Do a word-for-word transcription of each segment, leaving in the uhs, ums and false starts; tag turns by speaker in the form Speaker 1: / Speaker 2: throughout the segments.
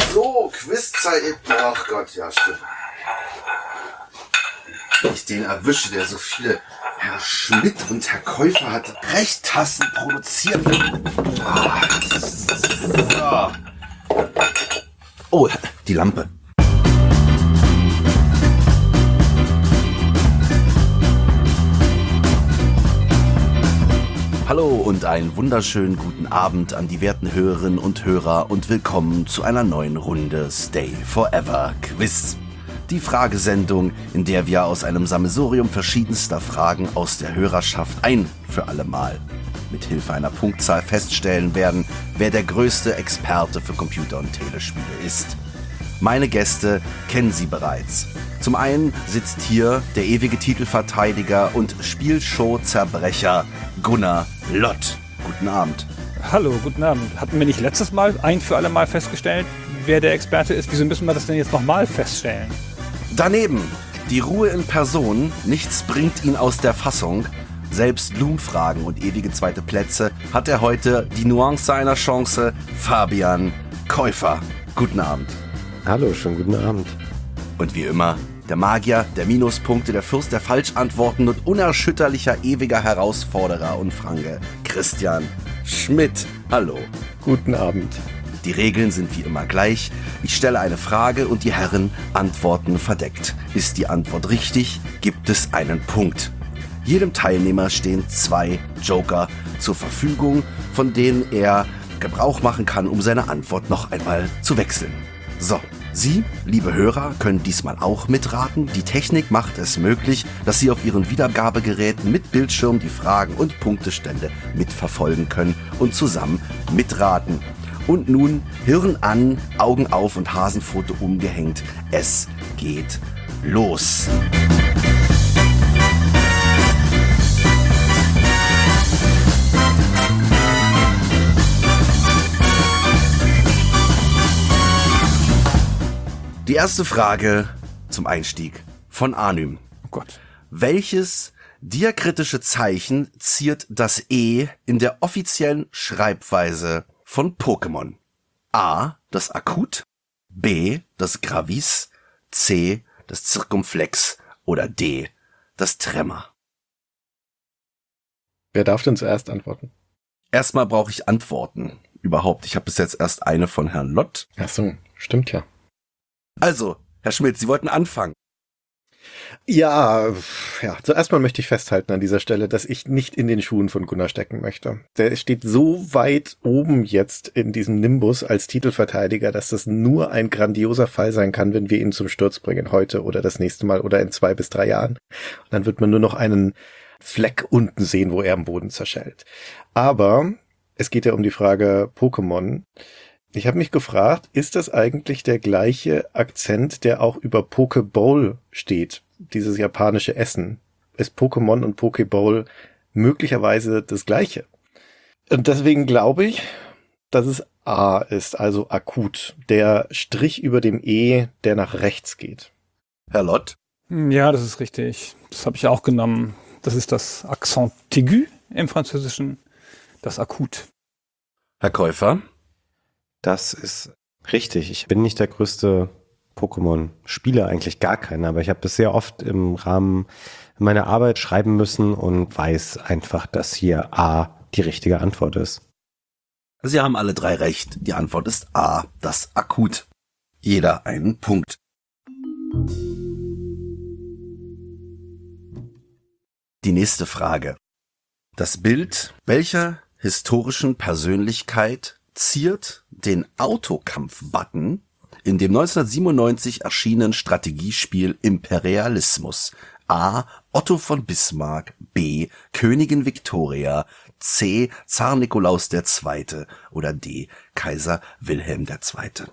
Speaker 1: So, Quizzeit. Ach Gott, ja, stimmt. Wenn ich den erwische, der so viele Herr Schmidt und Herr Käufer hat Rechttassen produziert. Ah, so. Oh, die Lampe. Hallo und einen wunderschönen guten Abend an die werten Hörerinnen und Hörer und willkommen zu einer neuen Runde Stay Forever Quiz. Die Fragesendung, in der wir aus einem Sammelsurium verschiedenster Fragen aus der Hörerschaft ein für alle Mal mit Hilfe einer Punktzahl feststellen werden, wer der größte Experte für Computer- und Telespiele ist. Meine Gäste kennen Sie bereits. Zum einen sitzt hier der ewige Titelverteidiger und Spielshow-Zerbrecher Gunnar Lott. Guten Abend.
Speaker 2: Hallo, guten Abend. Hatten wir nicht letztes Mal ein für alle Mal festgestellt, wer der Experte ist? Wieso müssen wir das denn jetzt nochmal feststellen?
Speaker 1: Daneben die Ruhe in Person, nichts bringt ihn aus der Fassung. Selbst Loom-Fragen und ewige zweite Plätze hat er heute die Nuance einer Chance, Fabian Käufer. Guten Abend.
Speaker 3: Hallo, schönen guten Abend.
Speaker 1: Und wie immer, der Magier, der Minuspunkte, der Fürst der Falschantworten und unerschütterlicher ewiger Herausforderer und Franke, Christian Schmidt. Hallo.
Speaker 3: Guten Abend.
Speaker 1: Die Regeln sind wie immer gleich. Ich stelle eine Frage und die Herren antworten verdeckt. Ist die Antwort richtig, gibt es einen Punkt. Jedem Teilnehmer stehen zwei Joker zur Verfügung, von denen er Gebrauch machen kann, um seine Antwort noch einmal zu wechseln. So, Sie, liebe Hörer, können diesmal auch mitraten. Die Technik macht es möglich, dass Sie auf Ihren Wiedergabegeräten mit Bildschirm die Fragen und Punktestände mitverfolgen können und zusammen mitraten. Und nun Hirn an, Augen auf und Hasenfoto umgehängt. Es geht los. Die erste Frage zum Einstieg von Anym.
Speaker 2: Oh Gott.
Speaker 1: Welches diakritische Zeichen ziert das E in der offiziellen Schreibweise von Pokémon? A, das Akut, B, das Gravis, C, das Zirkumflex oder D, das Tremor?
Speaker 3: Wer darf denn zuerst antworten?
Speaker 1: Erstmal brauche ich Antworten. Überhaupt. Ich habe bis jetzt erst eine von Herrn Lott.
Speaker 3: Ach so, stimmt ja.
Speaker 1: Also, Herr Schmidt, Sie wollten anfangen.
Speaker 3: Ja, ja, zuerst mal möchte ich festhalten an dieser Stelle, dass ich nicht in den Schuhen von Gunnar stecken möchte. Der steht so weit oben jetzt in diesem Nimbus als Titelverteidiger, dass das nur ein grandioser Fall sein kann, wenn wir ihn zum Sturz bringen, heute oder das nächste Mal oder in zwei bis drei Jahren. Und dann wird man nur noch einen Fleck unten sehen, wo er am Boden zerschellt. Aber es geht ja um die Frage Pokémon. Ich habe mich gefragt, ist das eigentlich der gleiche Akzent, der auch über Pokéball steht, dieses japanische Essen? Ist Pokémon und Pokéball möglicherweise das gleiche? Und deswegen glaube ich, dass es A ist, also akut, der Strich über dem E, der nach rechts geht.
Speaker 1: Herr Lott?
Speaker 2: Ja, das ist richtig. Das habe ich auch genommen. Das ist das Accent aigu im Französischen, das Akut.
Speaker 1: Herr Käufer?
Speaker 4: Das ist richtig. Ich bin nicht der größte Pokémon-Spieler, eigentlich gar keiner, aber ich habe das sehr oft im Rahmen meiner Arbeit schreiben müssen und weiß einfach, dass hier A die richtige Antwort ist.
Speaker 1: Sie haben alle drei recht. Die Antwort ist A, das Akut. Jeder einen Punkt. Die nächste Frage. Das Bild welcher historischen Persönlichkeit ziert den Autokampf-Button in dem neunzehnhundertsiebenundneunzig erschienenen Strategiespiel Imperialismus? A. Otto von Bismarck, B. Königin Victoria, C. Zar Nikolaus der Zweite oder D. Kaiser Wilhelm der Zweite.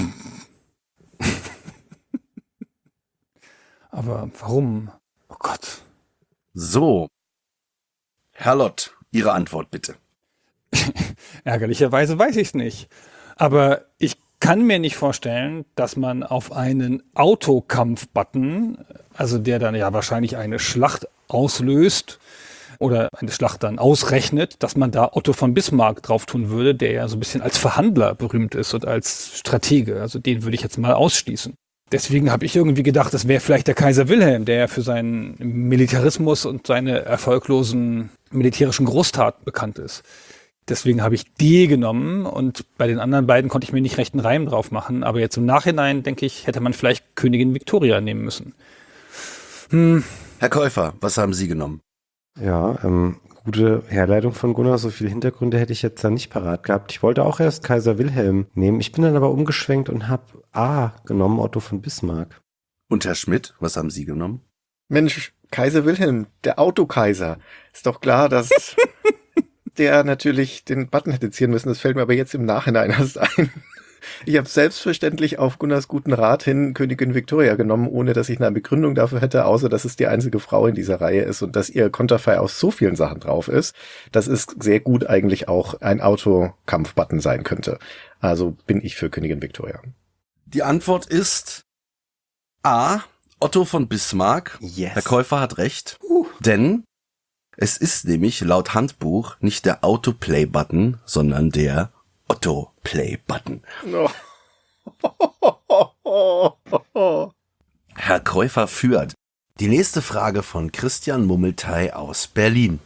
Speaker 2: Aber warum? Oh Gott.
Speaker 1: So, Herr Lott, Ihre Antwort bitte.
Speaker 2: Ärgerlicherweise weiß ich es nicht. Aber ich kann mir nicht vorstellen, dass man auf einen Autokampf-Button, also der dann ja wahrscheinlich eine Schlacht auslöst, oder eine Schlacht dann ausrechnet, dass man da Otto von Bismarck drauf tun würde, der ja so ein bisschen als Verhandler berühmt ist und als Stratege. Also den würde ich jetzt mal ausschließen. Deswegen habe ich irgendwie gedacht, das wäre vielleicht der Kaiser Wilhelm, der ja für seinen Militarismus und seine erfolglosen militärischen Großtaten bekannt ist. Deswegen habe ich D genommen und bei den anderen beiden konnte ich mir nicht recht einen Reim drauf machen. Aber jetzt im Nachhinein, denke ich, hätte man vielleicht Königin Victoria nehmen müssen. Hm.
Speaker 1: Herr Käufer, was haben Sie genommen?
Speaker 4: Ja, ähm, gute Herleitung von Gunnar. So viele Hintergründe hätte ich jetzt da nicht parat gehabt. Ich wollte auch erst Kaiser Wilhelm nehmen. Ich bin dann aber umgeschwenkt und habe A genommen, Otto von Bismarck.
Speaker 1: Und Herr Schmidt, was haben Sie genommen?
Speaker 3: Mensch, Kaiser Wilhelm, der Autokaiser. Ist doch klar, dass der natürlich den Button hätte ziehen müssen. Das fällt mir aber jetzt im Nachhinein erst ein. Ich habe selbstverständlich auf Gunnars guten Rat hin Königin Victoria genommen, ohne dass ich eine Begründung dafür hätte, außer dass es die einzige Frau in dieser Reihe ist und dass ihr Konterfei aus so vielen Sachen drauf ist, dass es sehr gut eigentlich auch ein Autokampf-Button sein könnte. Also bin ich für Königin Victoria.
Speaker 1: Die Antwort ist A. Otto von Bismarck.
Speaker 4: Yes.
Speaker 1: Herr Käufer hat recht. Uh. Denn es ist nämlich laut Handbuch nicht der Autoplay-Button, sondern der Otto-Play-Button.
Speaker 3: Oh.
Speaker 1: Herr Käufer führt. Die nächste Frage von Christian Mummeltei aus Berlin.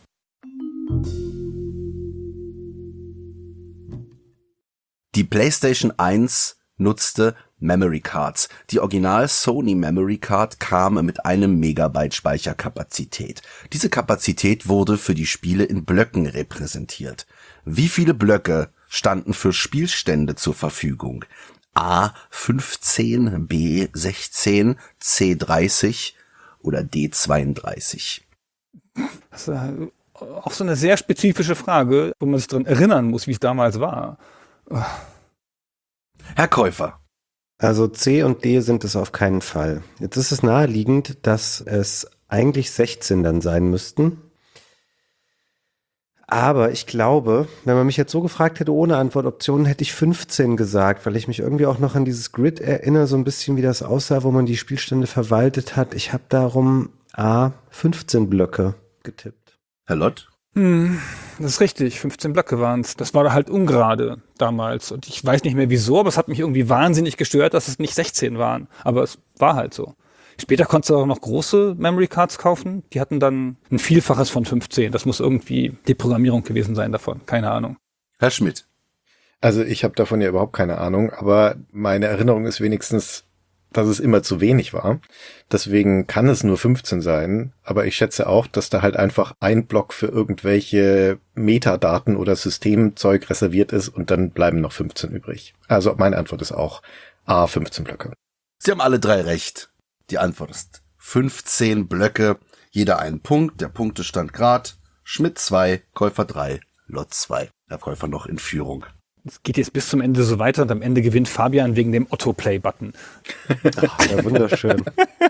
Speaker 1: Die PlayStation eins nutzte Memory Cards. Die Original Sony Memory Card kam mit einem Megabyte Speicherkapazität. Diese Kapazität wurde für die Spiele in Blöcken repräsentiert. Wie viele Blöcke standen für Spielstände zur Verfügung? A fünfzehn, B sechzehn, C dreißig oder D zweiunddreißig?
Speaker 2: Das ist auch so eine sehr spezifische Frage, wo man sich dran erinnern muss, wie es damals war.
Speaker 1: Herr Käufer.
Speaker 4: Also C und D sind es auf keinen Fall. Jetzt ist es naheliegend, dass es eigentlich sechzehn dann sein müssten. Aber ich glaube, wenn man mich jetzt so gefragt hätte ohne Antwortoptionen, hätte ich fünfzehn gesagt, weil ich mich irgendwie auch noch an dieses Grid erinnere, so ein bisschen wie das aussah, wo man die Spielstände verwaltet hat. Ich habe darum A fünfzehn Blöcke getippt.
Speaker 1: Herr Lott?
Speaker 2: Hm, das ist richtig, fünfzehn Blöcke waren es. Das war halt ungerade damals. Und ich weiß nicht mehr wieso, aber es hat mich irgendwie wahnsinnig gestört, dass es nicht sechzehn waren. Aber es war halt so. Später konntest du auch noch große Memory Cards kaufen. Die hatten dann ein Vielfaches von fünfzehn. Das muss irgendwie die Programmierung gewesen sein davon. Keine Ahnung.
Speaker 1: Herr Schmidt.
Speaker 3: Also ich habe davon ja überhaupt keine Ahnung, aber meine Erinnerung ist wenigstens, dass es immer zu wenig war. Deswegen kann es nur fünfzehn sein, aber ich schätze auch, dass da halt einfach ein Block für irgendwelche Metadaten oder Systemzeug reserviert ist und dann bleiben noch fünfzehn übrig. Also meine Antwort ist auch A, fünfzehn Blöcke.
Speaker 1: Sie haben alle drei recht. Die Antwort ist fünfzehn Blöcke, jeder einen Punkt, der Punktestand grad. Schmidt zwei, Käufer drei, Lott zwei. Der Käufer noch in Führung.
Speaker 2: Es geht jetzt bis zum Ende so weiter und am Ende gewinnt Fabian wegen dem Otto-Play-Button.
Speaker 4: Ach, ja, wunderschön.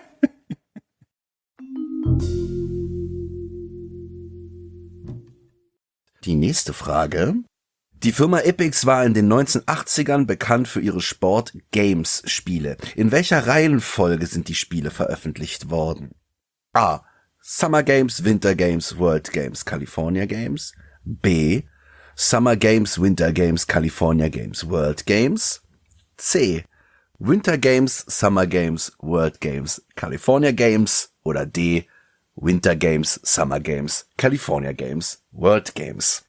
Speaker 1: Die nächste Frage. Die Firma Epyx war in den neunzehnhundertachtzigern bekannt für ihre Sport-Games-Spiele. In welcher Reihenfolge sind die Spiele veröffentlicht worden? A. Summer Games, Winter Games, World Games, California Games. B. Summer Games, Winter Games, California Games, World Games. C. Winter Games, Summer Games, World Games, California Games. Oder D. Winter Games, Summer Games, California Games, World Games.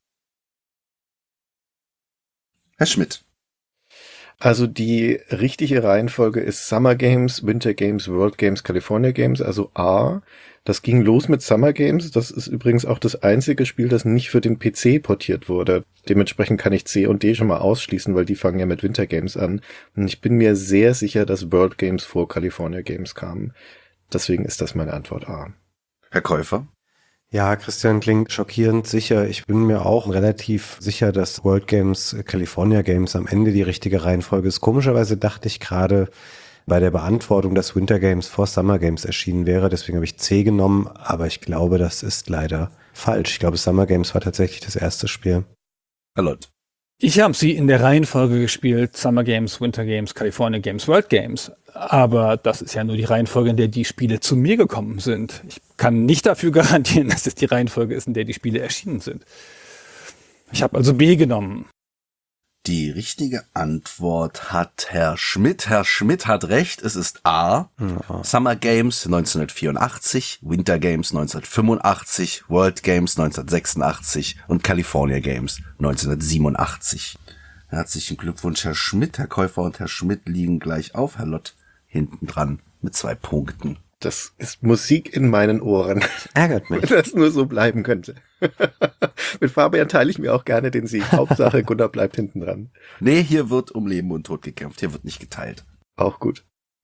Speaker 1: Herr Schmidt.
Speaker 3: Also die richtige Reihenfolge ist Summer Games, Winter Games, World Games, California Games, also A. Das ging los mit Summer Games. Das ist übrigens auch das einzige Spiel, das nicht für den P C portiert wurde. Dementsprechend kann ich C und D schon mal ausschließen, weil die fangen ja mit Winter Games an. Und ich bin mir sehr sicher, dass World Games vor California Games kamen. Deswegen ist das meine Antwort A.
Speaker 1: Herr Käufer.
Speaker 4: Ja, Christian klingt schockierend sicher. Ich bin mir auch relativ sicher, dass World Games, California Games am Ende die richtige Reihenfolge ist. Komischerweise dachte ich gerade bei der Beantwortung, dass Winter Games vor Summer Games erschienen wäre. Deswegen habe ich C genommen, aber ich glaube, das ist leider falsch. Ich glaube, Summer Games war tatsächlich das erste Spiel.
Speaker 1: Herr Lott.
Speaker 2: Ich habe sie in der Reihenfolge gespielt, Summer Games, Winter Games, California Games, World Games. Aber das ist ja nur die Reihenfolge, in der die Spiele zu mir gekommen sind. Ich kann nicht dafür garantieren, dass es die Reihenfolge ist, in der die Spiele erschienen sind. Ich habe also B genommen.
Speaker 1: Die richtige Antwort hat Herr Schmidt. Herr Schmidt hat recht, es ist A. Ja. Summer Games neunzehnhundertvierundachtzig, Winter Games neunzehnhundertfünfundachtzig, World Games neunzehnhundertsechsundachtzig und California Games neunzehnhundertsiebenundachtzig. Herzlichen Glückwunsch, Herr Schmidt. Herr Käufer und Herr Schmidt liegen gleich auf. Herr Lott hinten dran mit zwei Punkten.
Speaker 3: Das ist Musik in meinen Ohren.
Speaker 4: Ärgert mich.
Speaker 3: Wenn das nur so bleiben könnte. Mit Fabian teile ich mir auch gerne den Sieg. Hauptsache Gunnar bleibt hinten dran.
Speaker 1: Nee, hier wird um Leben und Tod gekämpft. Hier wird nicht geteilt.
Speaker 3: Auch gut.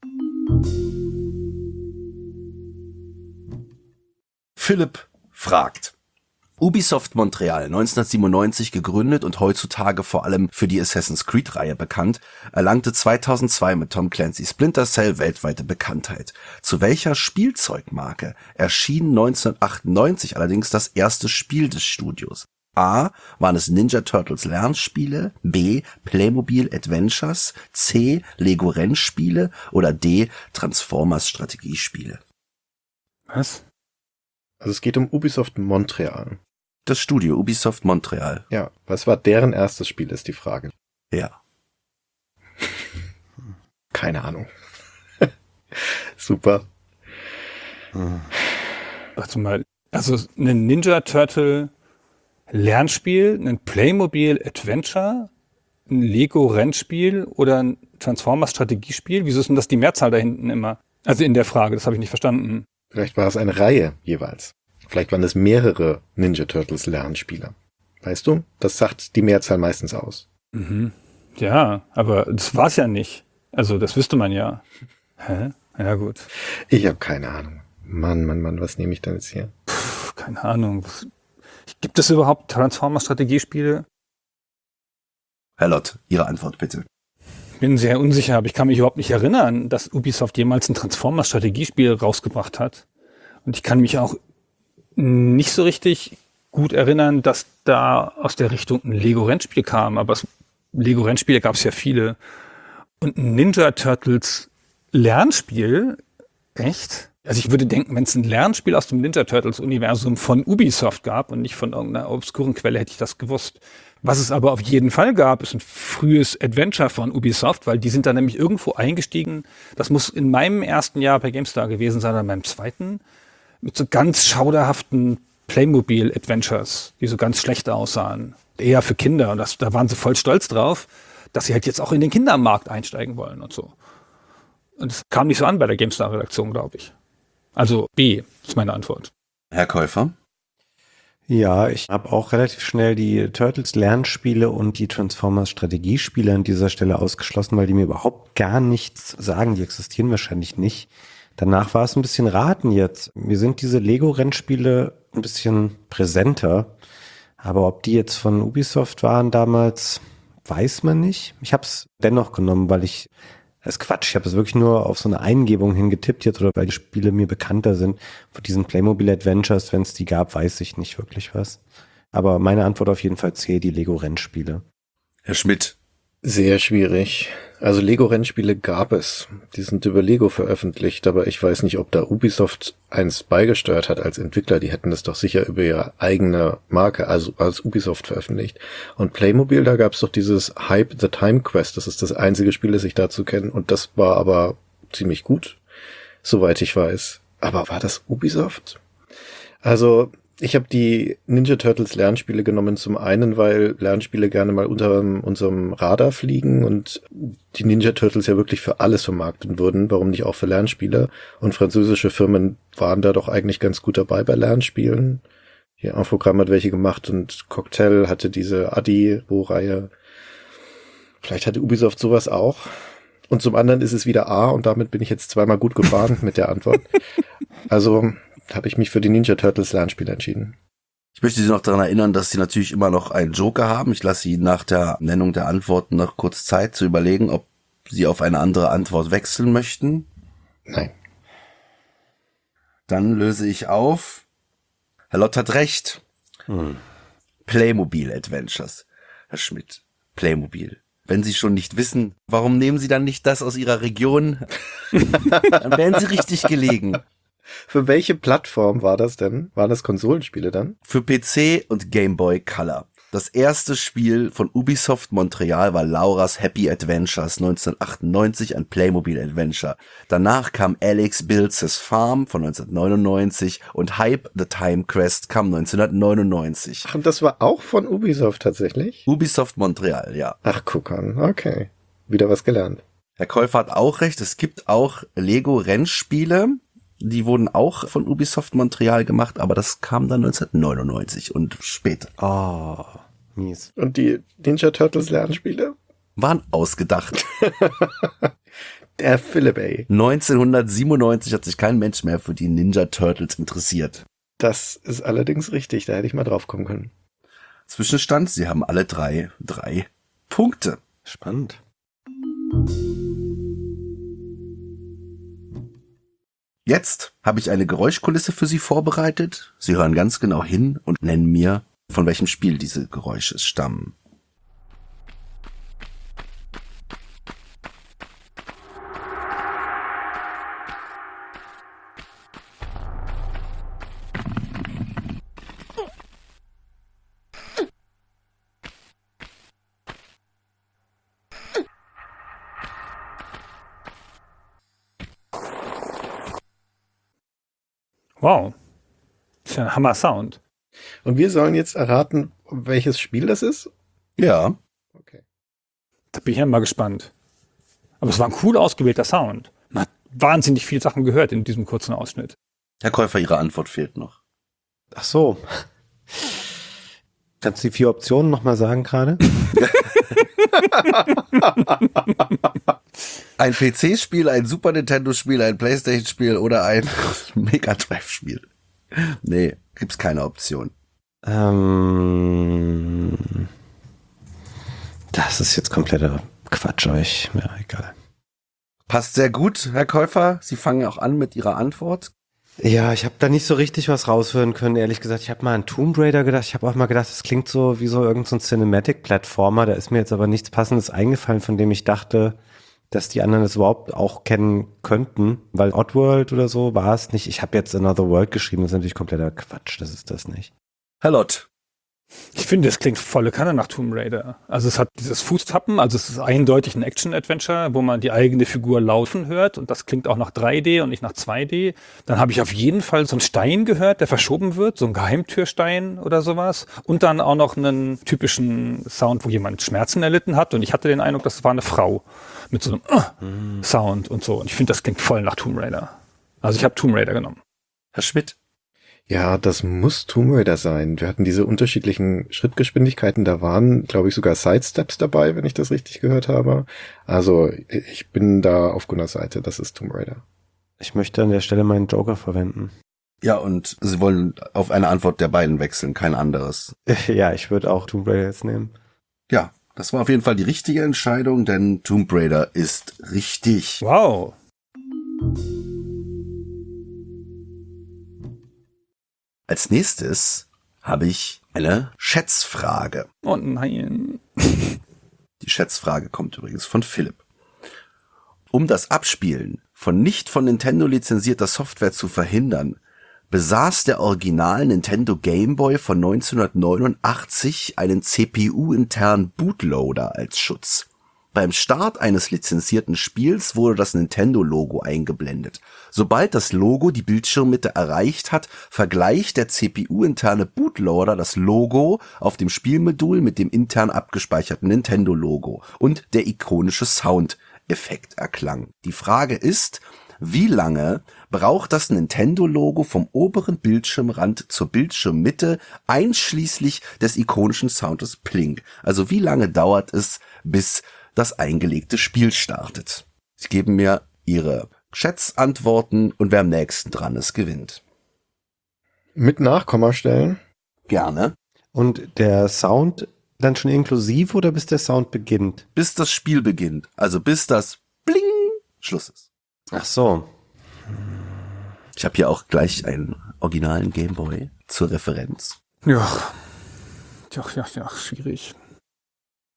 Speaker 1: Philipp fragt. Ubisoft Montreal, neunzehnhundertsiebenundneunzig gegründet und heutzutage vor allem für die Assassin's Creed-Reihe bekannt, erlangte zweitausendzwei mit Tom Clancy Splinter Cell weltweite Bekanntheit. Zu welcher Spielzeugmarke erschien neunzehnhundertachtundneunzig allerdings das erste Spiel des Studios? A. Waren es Ninja Turtles Lernspiele? B. Playmobil Adventures? C. Lego Rennspiele? Oder D. Transformers Strategiespiele?
Speaker 2: Was?
Speaker 3: Also es geht um Ubisoft Montreal.
Speaker 1: Das Studio Ubisoft Montreal.
Speaker 3: Ja, was war deren erstes Spiel, ist die Frage.
Speaker 1: Ja.
Speaker 3: Keine Ahnung. Super.
Speaker 2: Hm. Warte mal, also ein Ninja Turtle Lernspiel, ein Playmobil Adventure, ein Lego Rennspiel oder ein Transformers Strategiespiel? Wieso ist denn das die Mehrzahl da hinten immer? Also in der Frage, das habe ich nicht verstanden.
Speaker 3: Vielleicht war es eine Reihe jeweils. Vielleicht waren es mehrere Ninja Turtles Lernspiele. Weißt du, das sagt die Mehrzahl meistens aus.
Speaker 2: Mhm. Ja, aber das war's ja nicht. Also das wüsste man ja. Hä? Ja gut.
Speaker 3: Ich habe keine Ahnung. Mann, Mann, Mann, was nehme ich denn jetzt hier?
Speaker 2: Puh, keine Ahnung. Gibt es überhaupt Transformers-Strategiespiele?
Speaker 1: Herr Lott, Ihre Antwort bitte.
Speaker 2: Bin sehr unsicher, aber ich kann mich überhaupt nicht erinnern, dass Ubisoft jemals ein Transformers-Strategiespiel rausgebracht hat. Und ich kann mich auch nicht so richtig gut erinnern, dass da aus der Richtung ein Lego-Rennspiel kam. Aber Lego-Rennspiele gab es ja viele. Und ein Ninja Turtles Lernspiel? Echt? Also ich würde denken, wenn es ein Lernspiel aus dem Ninja Turtles-Universum von Ubisoft gab und nicht von irgendeiner obskuren Quelle, hätte ich das gewusst. Was es aber auf jeden Fall gab, ist ein frühes Adventure von Ubisoft, weil die sind da nämlich irgendwo eingestiegen. Das muss in meinem ersten Jahr bei GameStar gewesen sein, oder meinem zweiten, mit so ganz schauderhaften Playmobil-Adventures, die so ganz schlecht aussahen. Eher für Kinder. Und das, da waren sie voll stolz drauf, dass sie halt jetzt auch in den Kindermarkt einsteigen wollen und so. Und es kam nicht so an bei der GameStar-Redaktion, glaube ich. Also B ist meine Antwort.
Speaker 1: Herr Käufer?
Speaker 4: Ja, ich habe auch relativ schnell die Turtles Lernspiele und die Transformers Strategiespiele an dieser Stelle ausgeschlossen, weil die mir überhaupt gar nichts sagen. Die existieren wahrscheinlich nicht. Danach war es ein bisschen raten jetzt. Mir sind diese Lego-Rennspiele ein bisschen präsenter. Aber ob die jetzt von Ubisoft waren damals, weiß man nicht. Ich habe es dennoch genommen, weil ich Das ist Quatsch. Ich habe das wirklich nur auf so eine Eingebung hingetippt jetzt oder weil die Spiele mir bekannter sind. Von diesen Playmobil Adventures, wenn es die gab, weiß ich nicht wirklich was. Aber meine Antwort auf jeden Fall C, die Lego-Rennspiele.
Speaker 1: Herr Schmidt.
Speaker 3: Sehr schwierig. Also Lego-Rennspiele gab es. Die sind über Lego veröffentlicht, aber ich weiß nicht, ob da Ubisoft eins beigesteuert hat als Entwickler. Die hätten das doch sicher über ihre eigene Marke, also als Ubisoft veröffentlicht. Und Playmobil, da gab es doch dieses Hype the Time Quest. Das ist das einzige Spiel, das ich dazu kenne. Und das war aber ziemlich gut, soweit ich weiß. Aber war das Ubisoft? Also ich habe die Ninja Turtles Lernspiele genommen, zum einen, weil Lernspiele gerne mal unter unserem Radar fliegen und die Ninja Turtles ja wirklich für alles vermarktet wurden, warum nicht auch für Lernspiele? Und französische Firmen waren da doch eigentlich ganz gut dabei bei Lernspielen. Hier Infogramm hat welche gemacht und Cocktail hatte diese Adi-Reihe. Vielleicht hatte Ubisoft sowas auch. Und zum anderen ist es wieder A und damit bin ich jetzt zweimal gut gefahren mit der Antwort. Also habe ich mich für die Ninja Turtles Lernspiele entschieden.
Speaker 1: Ich möchte Sie noch daran erinnern, dass Sie natürlich immer noch einen Joker haben. Ich lasse Sie nach der Nennung der Antworten noch kurz Zeit zu überlegen, ob Sie auf eine andere Antwort wechseln möchten.
Speaker 3: Nein.
Speaker 1: Dann löse ich auf. Herr Lott hat recht. Hm. Playmobil Adventures. Herr Schmidt. Playmobil. Wenn Sie schon nicht wissen, warum nehmen Sie dann nicht das aus Ihrer Region? Dann wären Sie richtig gelegen.
Speaker 3: Für welche Plattform war das denn? Waren das Konsolenspiele dann?
Speaker 1: Für P C und Game Boy Color. Das erste Spiel von Ubisoft Montreal war Laura's Happy Adventures neunzehnhundertachtundneunzig, ein Playmobil-Adventure. Danach kam Alex Builds His Farm von neunzehnhundertneunundneunzig und Hype the Time Quest kam neunzehnhundertneunundneunzig.
Speaker 3: Ach, und das war auch von Ubisoft tatsächlich?
Speaker 1: Ubisoft Montreal, ja.
Speaker 3: Ach, guck an. Okay. Wieder was gelernt.
Speaker 1: Herr Käufer hat auch recht, es gibt auch Lego-Rennspiele. Die wurden auch von Ubisoft Montreal gemacht, aber das kam dann neunzehnhundertneunundneunzig und später.
Speaker 4: Oh, mies.
Speaker 3: Und die Ninja Turtles Lernspiele?
Speaker 1: Waren ausgedacht.
Speaker 3: Der Philipp, ey.
Speaker 1: neunzehnhundertsiebenundneunzig hat sich kein Mensch mehr für die Ninja Turtles interessiert.
Speaker 3: Das ist allerdings richtig, da hätte ich mal drauf kommen können.
Speaker 1: Zwischenstand, sie haben alle drei, drei Punkte.
Speaker 4: Spannend.
Speaker 1: Jetzt habe ich eine Geräuschkulisse für Sie vorbereitet. Sie hören ganz genau hin und nennen mir, von welchem Spiel diese Geräusche stammen.
Speaker 2: Wow. Das ist ja ein Hammer-Sound.
Speaker 3: Und wir sollen jetzt erraten, welches Spiel das ist?
Speaker 1: Ja.
Speaker 3: Okay.
Speaker 2: Da bin ich ja mal gespannt. Aber es war ein cool ausgewählter Sound. Man hat wahnsinnig viele Sachen gehört in diesem kurzen Ausschnitt.
Speaker 1: Herr Käufer, Ihre Antwort fehlt noch.
Speaker 4: Ach so. Kannst du die vier Optionen nochmal sagen gerade?
Speaker 1: Ein P C-Spiel, ein Super Nintendo-Spiel, ein PlayStation-Spiel oder ein Mega Drive-Spiel. Nee, gibt's keine Option.
Speaker 4: Ähm, das ist jetzt kompletter Quatsch euch. Ja, egal.
Speaker 1: Passt sehr gut, Herr Käufer. Sie fangen auch an mit Ihrer Antwort.
Speaker 4: Ja, ich habe da nicht so richtig was raushören können, ehrlich gesagt. Ich habe mal an Tomb Raider gedacht. Ich habe auch mal gedacht, das klingt so wie so irgend so ein Cinematic-Plattformer. Da ist mir jetzt aber nichts Passendes eingefallen, von dem ich dachte, dass die anderen es überhaupt auch kennen könnten. Weil Oddworld oder so war es nicht. Ich habe jetzt Another World geschrieben. Das ist natürlich kompletter Quatsch. Das ist das nicht.
Speaker 1: Herr Lott.
Speaker 2: Ich finde, es klingt volle Kanne nach Tomb Raider. Also es hat dieses Fußtappen, also es ist eindeutig ein Action-Adventure, wo man die eigene Figur laufen hört und das klingt auch nach drei D und nicht nach zwei D. Dann habe ich auf jeden Fall so einen Stein gehört, der verschoben wird, so ein Geheimtürstein oder sowas. Und dann auch noch einen typischen Sound, wo jemand Schmerzen erlitten hat und ich hatte den Eindruck, das war eine Frau mit so einem uh, mhm. Sound und so. Und ich finde, das klingt voll nach Tomb Raider. Also ich habe Tomb Raider genommen.
Speaker 1: Herr Schmidt.
Speaker 3: Ja, das muss Tomb Raider sein. Wir hatten diese unterschiedlichen Schrittgeschwindigkeiten. Da waren, glaube ich, sogar Sidesteps dabei, wenn ich das richtig gehört habe. Also ich bin da auf Gunnars Seite. Das ist Tomb Raider.
Speaker 4: Ich möchte an der Stelle meinen Joker verwenden.
Speaker 1: Ja, und Sie wollen auf eine Antwort der beiden wechseln, kein anderes.
Speaker 4: Ja, ich würde auch Tomb Raider jetzt nehmen.
Speaker 1: Ja, das war auf jeden Fall die richtige Entscheidung, denn Tomb Raider ist richtig.
Speaker 2: Wow.
Speaker 1: Als nächstes habe ich eine Schätzfrage.
Speaker 2: Oh nein.
Speaker 1: Die Schätzfrage kommt übrigens von Philipp. Um das Abspielen von nicht von Nintendo lizenzierter Software zu verhindern, besaß der Original Nintendo Game Boy von neunzehnhundertneunundachtzig einen C P U-internen Bootloader als Schutz. Beim Start eines lizenzierten Spiels wurde das Nintendo-Logo eingeblendet. Sobald das Logo die Bildschirmmitte erreicht hat, vergleicht der C P U-interne Bootloader das Logo auf dem Spielmodul mit dem intern abgespeicherten Nintendo-Logo und der ikonische Soundeffekt erklang. Die Frage ist, wie lange braucht das Nintendo-Logo vom oberen Bildschirmrand zur Bildschirmmitte einschließlich des ikonischen Soundes Plink? Also wie lange dauert es, bis das eingelegte Spiel startet? Sie geben mir Ihre Schätzantworten und wer am nächsten dran ist, gewinnt.
Speaker 3: Mit Nachkommastellen?
Speaker 1: Gerne.
Speaker 4: Und der Sound dann schon inklusiv oder bis der Sound beginnt?
Speaker 1: Bis das Spiel beginnt. Also bis das Bling Schluss ist.
Speaker 4: Ach so.
Speaker 1: Ich habe hier auch gleich einen originalen Gameboy zur Referenz.
Speaker 2: Ja. Ja, ja, ja, schwierig.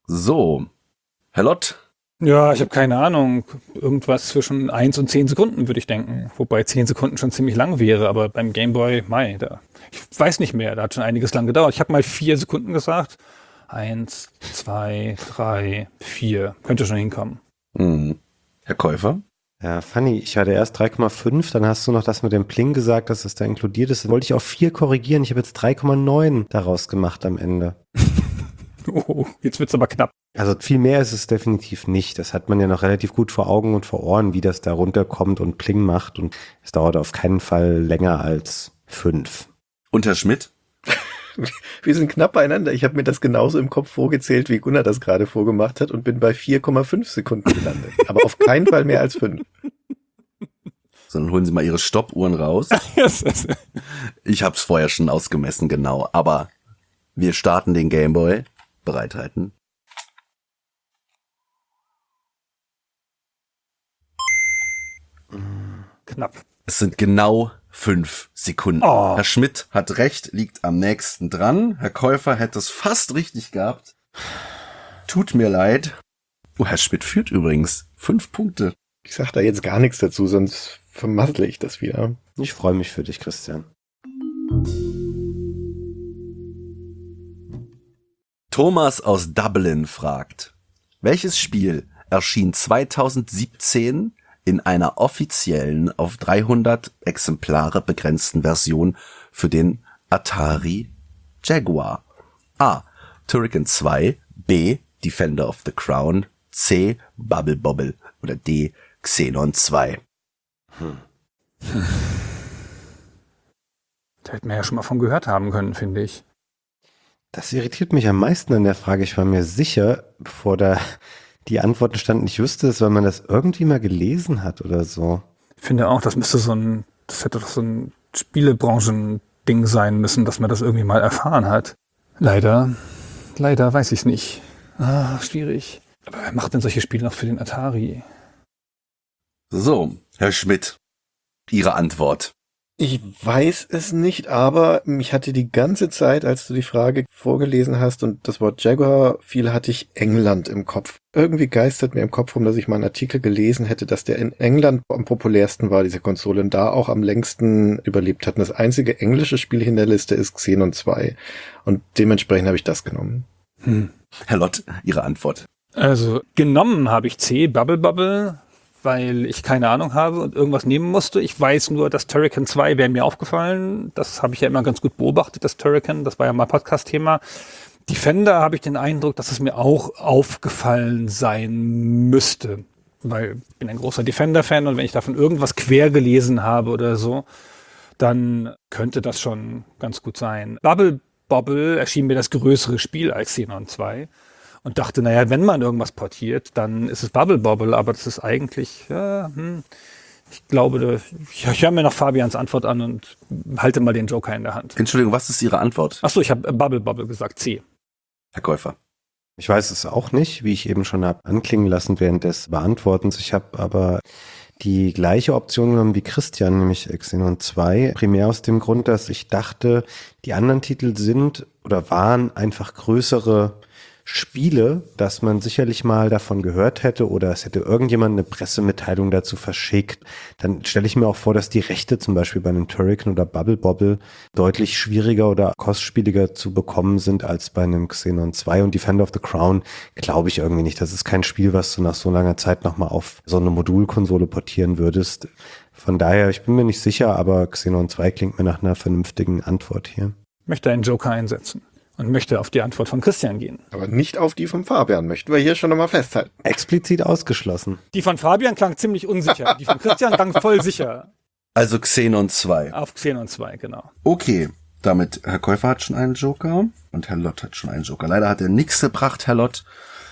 Speaker 1: So, Herr Lott.
Speaker 2: Ja, ich habe keine Ahnung. Irgendwas zwischen eins und zehn Sekunden, würde ich denken. Wobei zehn Sekunden schon ziemlich lang wäre, aber beim Gameboy, mei, da. Ich weiß nicht mehr, da hat schon einiges lang gedauert. Ich habe mal vier Sekunden gesagt. Eins, zwei, drei, vier. Könnte schon hinkommen.
Speaker 1: Hm. Herr Käufer?
Speaker 4: Ja, funny. Ich hatte erst drei Komma fünf, dann hast du noch das mit dem Pling gesagt, dass es da inkludiert ist. Dann wollte ich auf vier korrigieren. Ich habe jetzt drei Komma neun daraus gemacht am Ende.
Speaker 2: Oh, jetzt wird's aber knapp.
Speaker 4: Also viel mehr ist es definitiv nicht. Das hat man ja noch relativ gut vor Augen und vor Ohren, wie das da runterkommt und Pling macht. Und es dauert auf keinen Fall länger als fünf.
Speaker 1: Und Herr Schmidt?
Speaker 3: Wir sind knapp beieinander. Ich habe mir das genauso im Kopf vorgezählt, wie Gunnar das gerade vorgemacht hat und bin bei vier Komma fünf Sekunden gelandet. Aber auf keinen Fall mehr als fünf.
Speaker 1: So, dann holen Sie mal Ihre Stoppuhren raus. Ich habe es vorher schon ausgemessen, genau. Aber wir starten den Gameboy. Bereithalten.
Speaker 2: Knapp.
Speaker 1: Es sind genau fünf Sekunden.
Speaker 2: Oh.
Speaker 1: Herr Schmidt hat recht, liegt am nächsten dran. Herr Käufer hätte es fast richtig gehabt. Tut mir leid. Oh, Herr Schmidt führt übrigens fünf Punkte.
Speaker 3: Ich sag da jetzt gar nichts dazu, sonst vermassle ich das wieder.
Speaker 4: Ich freue mich für dich, Christian.
Speaker 1: Thomas aus Dublin fragt, welches Spiel erschien zweitausendsiebzehn in einer offiziellen, auf dreihundert Exemplare begrenzten Version für den Atari Jaguar? A. Turrican zwei, B. Defender of the Crown, C. Bubble Bobble oder D. Xenon zwei.
Speaker 2: Hm. Da hätten wir ja schon mal von gehört haben können, finde ich.
Speaker 4: Das irritiert mich am meisten an der Frage. Ich war mir sicher, bevor da die Antworten standen, ich wüsste es, weil man das irgendwie mal gelesen hat oder so.
Speaker 2: Ich finde auch, das müsste so ein, das hätte doch so ein Spielebranchen-Ding sein müssen, dass man das irgendwie mal erfahren hat. Leider, leider weiß ich es nicht. Ah, schwierig. Aber wer macht denn solche Spiele noch für den Atari?
Speaker 1: So, Herr Schmidt, Ihre Antwort.
Speaker 3: Ich weiß es nicht, aber mich hatte die ganze Zeit, als du die Frage vorgelesen hast und das Wort Jaguar fiel, hatte ich England im Kopf. Irgendwie geistert mir im Kopf rum, dass ich mal einen Artikel gelesen hätte, dass der in England am populärsten war, diese Konsole, und da auch am längsten überlebt hat. Und das einzige englische Spiel in der Liste ist Xenon zwei. Und dementsprechend habe ich das genommen.
Speaker 2: Hm.
Speaker 1: Herr Lott, Ihre Antwort.
Speaker 2: Also genommen habe ich C, Bubble Bubble, weil ich keine Ahnung habe und irgendwas nehmen musste. Ich weiß nur, dass Turrican zwei wäre mir aufgefallen. Das habe ich ja immer ganz gut beobachtet, das Turrican. Das war ja mal Podcast-Thema. Defender habe ich den Eindruck, dass es mir auch aufgefallen sein müsste. Weil ich bin ein großer Defender-Fan und wenn ich davon irgendwas quer gelesen habe oder so, dann könnte das schon ganz gut sein. Bubble Bobble erschien mir das größere Spiel als Xenon zwei. Und dachte, naja, wenn man irgendwas portiert, dann ist es Bubble Bobble, aber das ist eigentlich, ja, hm, ich glaube, ich, ich höre mir noch Fabians Antwort an und halte mal den Joker in der Hand.
Speaker 1: Entschuldigung, was ist Ihre Antwort?
Speaker 2: Achso, ich habe Bubble Bobble gesagt, C.
Speaker 1: Herr Käufer.
Speaker 4: Ich weiß es auch nicht, wie ich eben schon habe anklingen lassen während des Beantwortens. Ich habe aber die gleiche Option genommen wie Christian, nämlich Xenon zwei. Primär aus dem Grund, dass ich dachte, die anderen Titel sind oder waren einfach größere Spiele, dass man sicherlich mal davon gehört hätte oder es hätte irgendjemand eine Pressemitteilung dazu verschickt. Dann stelle ich mir auch vor, dass die Rechte zum Beispiel bei einem Turrican oder Bubble Bobble deutlich schwieriger oder kostspieliger zu bekommen sind als bei einem Xenon zwei. Und Defender of the Crown glaube ich irgendwie nicht. Das ist kein Spiel, was du nach so langer Zeit nochmal auf so eine Modulkonsole portieren würdest. Von daher, ich bin mir nicht sicher, aber Xenon zwei klingt mir nach einer vernünftigen Antwort hier.
Speaker 2: Ich möchte einen Joker einsetzen. Und möchte auf die Antwort von Christian gehen.
Speaker 3: Aber nicht auf die von Fabian, möchten wir hier schon nochmal festhalten.
Speaker 4: Explizit ausgeschlossen.
Speaker 2: Die von Fabian klang ziemlich unsicher. Die von Christian klang voll sicher.
Speaker 1: Also Xenon zwei.
Speaker 2: Auf Xenon zwei, genau.
Speaker 1: Okay, damit Herr Käufer hat schon einen Joker und Herr Lott hat schon einen Joker. Leider hat er nichts gebracht, Herr Lott.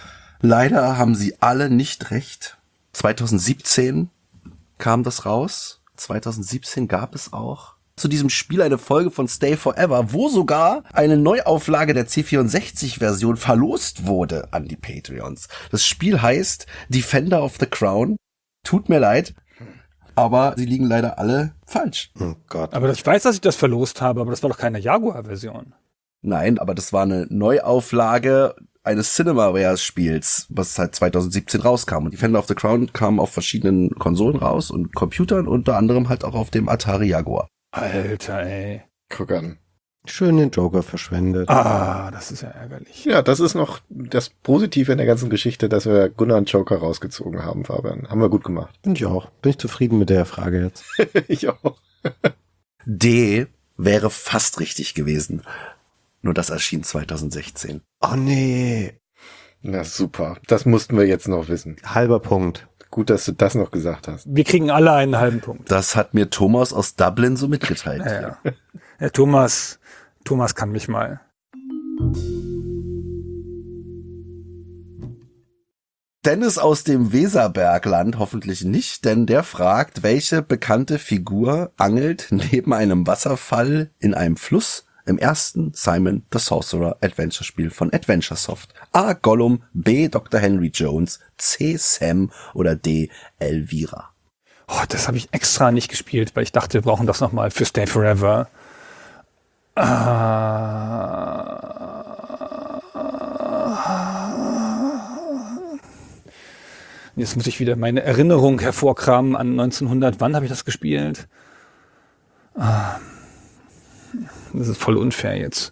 Speaker 1: Leider haben Sie alle nicht recht. zweitausendsiebzehn kam das raus. zweitausendsiebzehn gab es auch zu diesem Spiel eine Folge von Stay Forever, wo sogar eine Neuauflage der C vierundsechzig-Version verlost wurde an die Patreons. Das Spiel heißt Defender of the Crown. Tut mir leid, aber sie liegen leider alle falsch.
Speaker 4: Oh Gott.
Speaker 2: Aber ich weiß, dass ich das verlost habe, aber das war doch keine Jaguar-Version.
Speaker 1: Nein, aber das war eine Neuauflage eines Cinemaware-Spiels, was halt zwanzig siebzehn rauskam. Und Defender of the Crown kam auf verschiedenen Konsolen raus und Computern, unter anderem halt auch auf dem Atari Jaguar.
Speaker 2: Alter, ey.
Speaker 3: Guck an.
Speaker 4: Schön den Joker verschwendet.
Speaker 2: Ah, das ist ja ärgerlich.
Speaker 3: Ja, das ist noch das Positive in der ganzen Geschichte, dass wir Gunnar und Joker rausgezogen haben, Fabian. Haben wir gut gemacht.
Speaker 4: Bin ich auch. Bin ich zufrieden mit der Frage jetzt.
Speaker 3: Ich auch.
Speaker 1: D wäre fast richtig gewesen. Nur das erschien zwanzig sechzehn.
Speaker 4: Oh nee.
Speaker 3: Na super. Das mussten wir jetzt noch wissen.
Speaker 4: Halber Punkt.
Speaker 3: Gut, dass du das noch gesagt hast.
Speaker 2: Wir kriegen alle einen halben Punkt.
Speaker 1: Das hat mir Thomas aus Dublin so mitgeteilt.
Speaker 2: Ja, ja. Ja, Thomas, Thomas kann mich mal.
Speaker 1: Dennis aus dem Weserbergland hoffentlich nicht, denn der fragt, welche bekannte Figur angelt neben einem Wasserfall in einem Fluss im ersten Simon the Sorcerer Adventure Spiel von Adventuresoft? A. Gollum, B. Doktor Henry Jones, C. Sam oder D. Elvira?
Speaker 2: Oh, das habe ich extra nicht gespielt, weil ich dachte, wir brauchen das nochmal für Stay Forever. Jetzt muss ich wieder meine Erinnerung hervorkramen an neunzehnhundert. Wann habe ich das gespielt? Das ist voll unfair jetzt.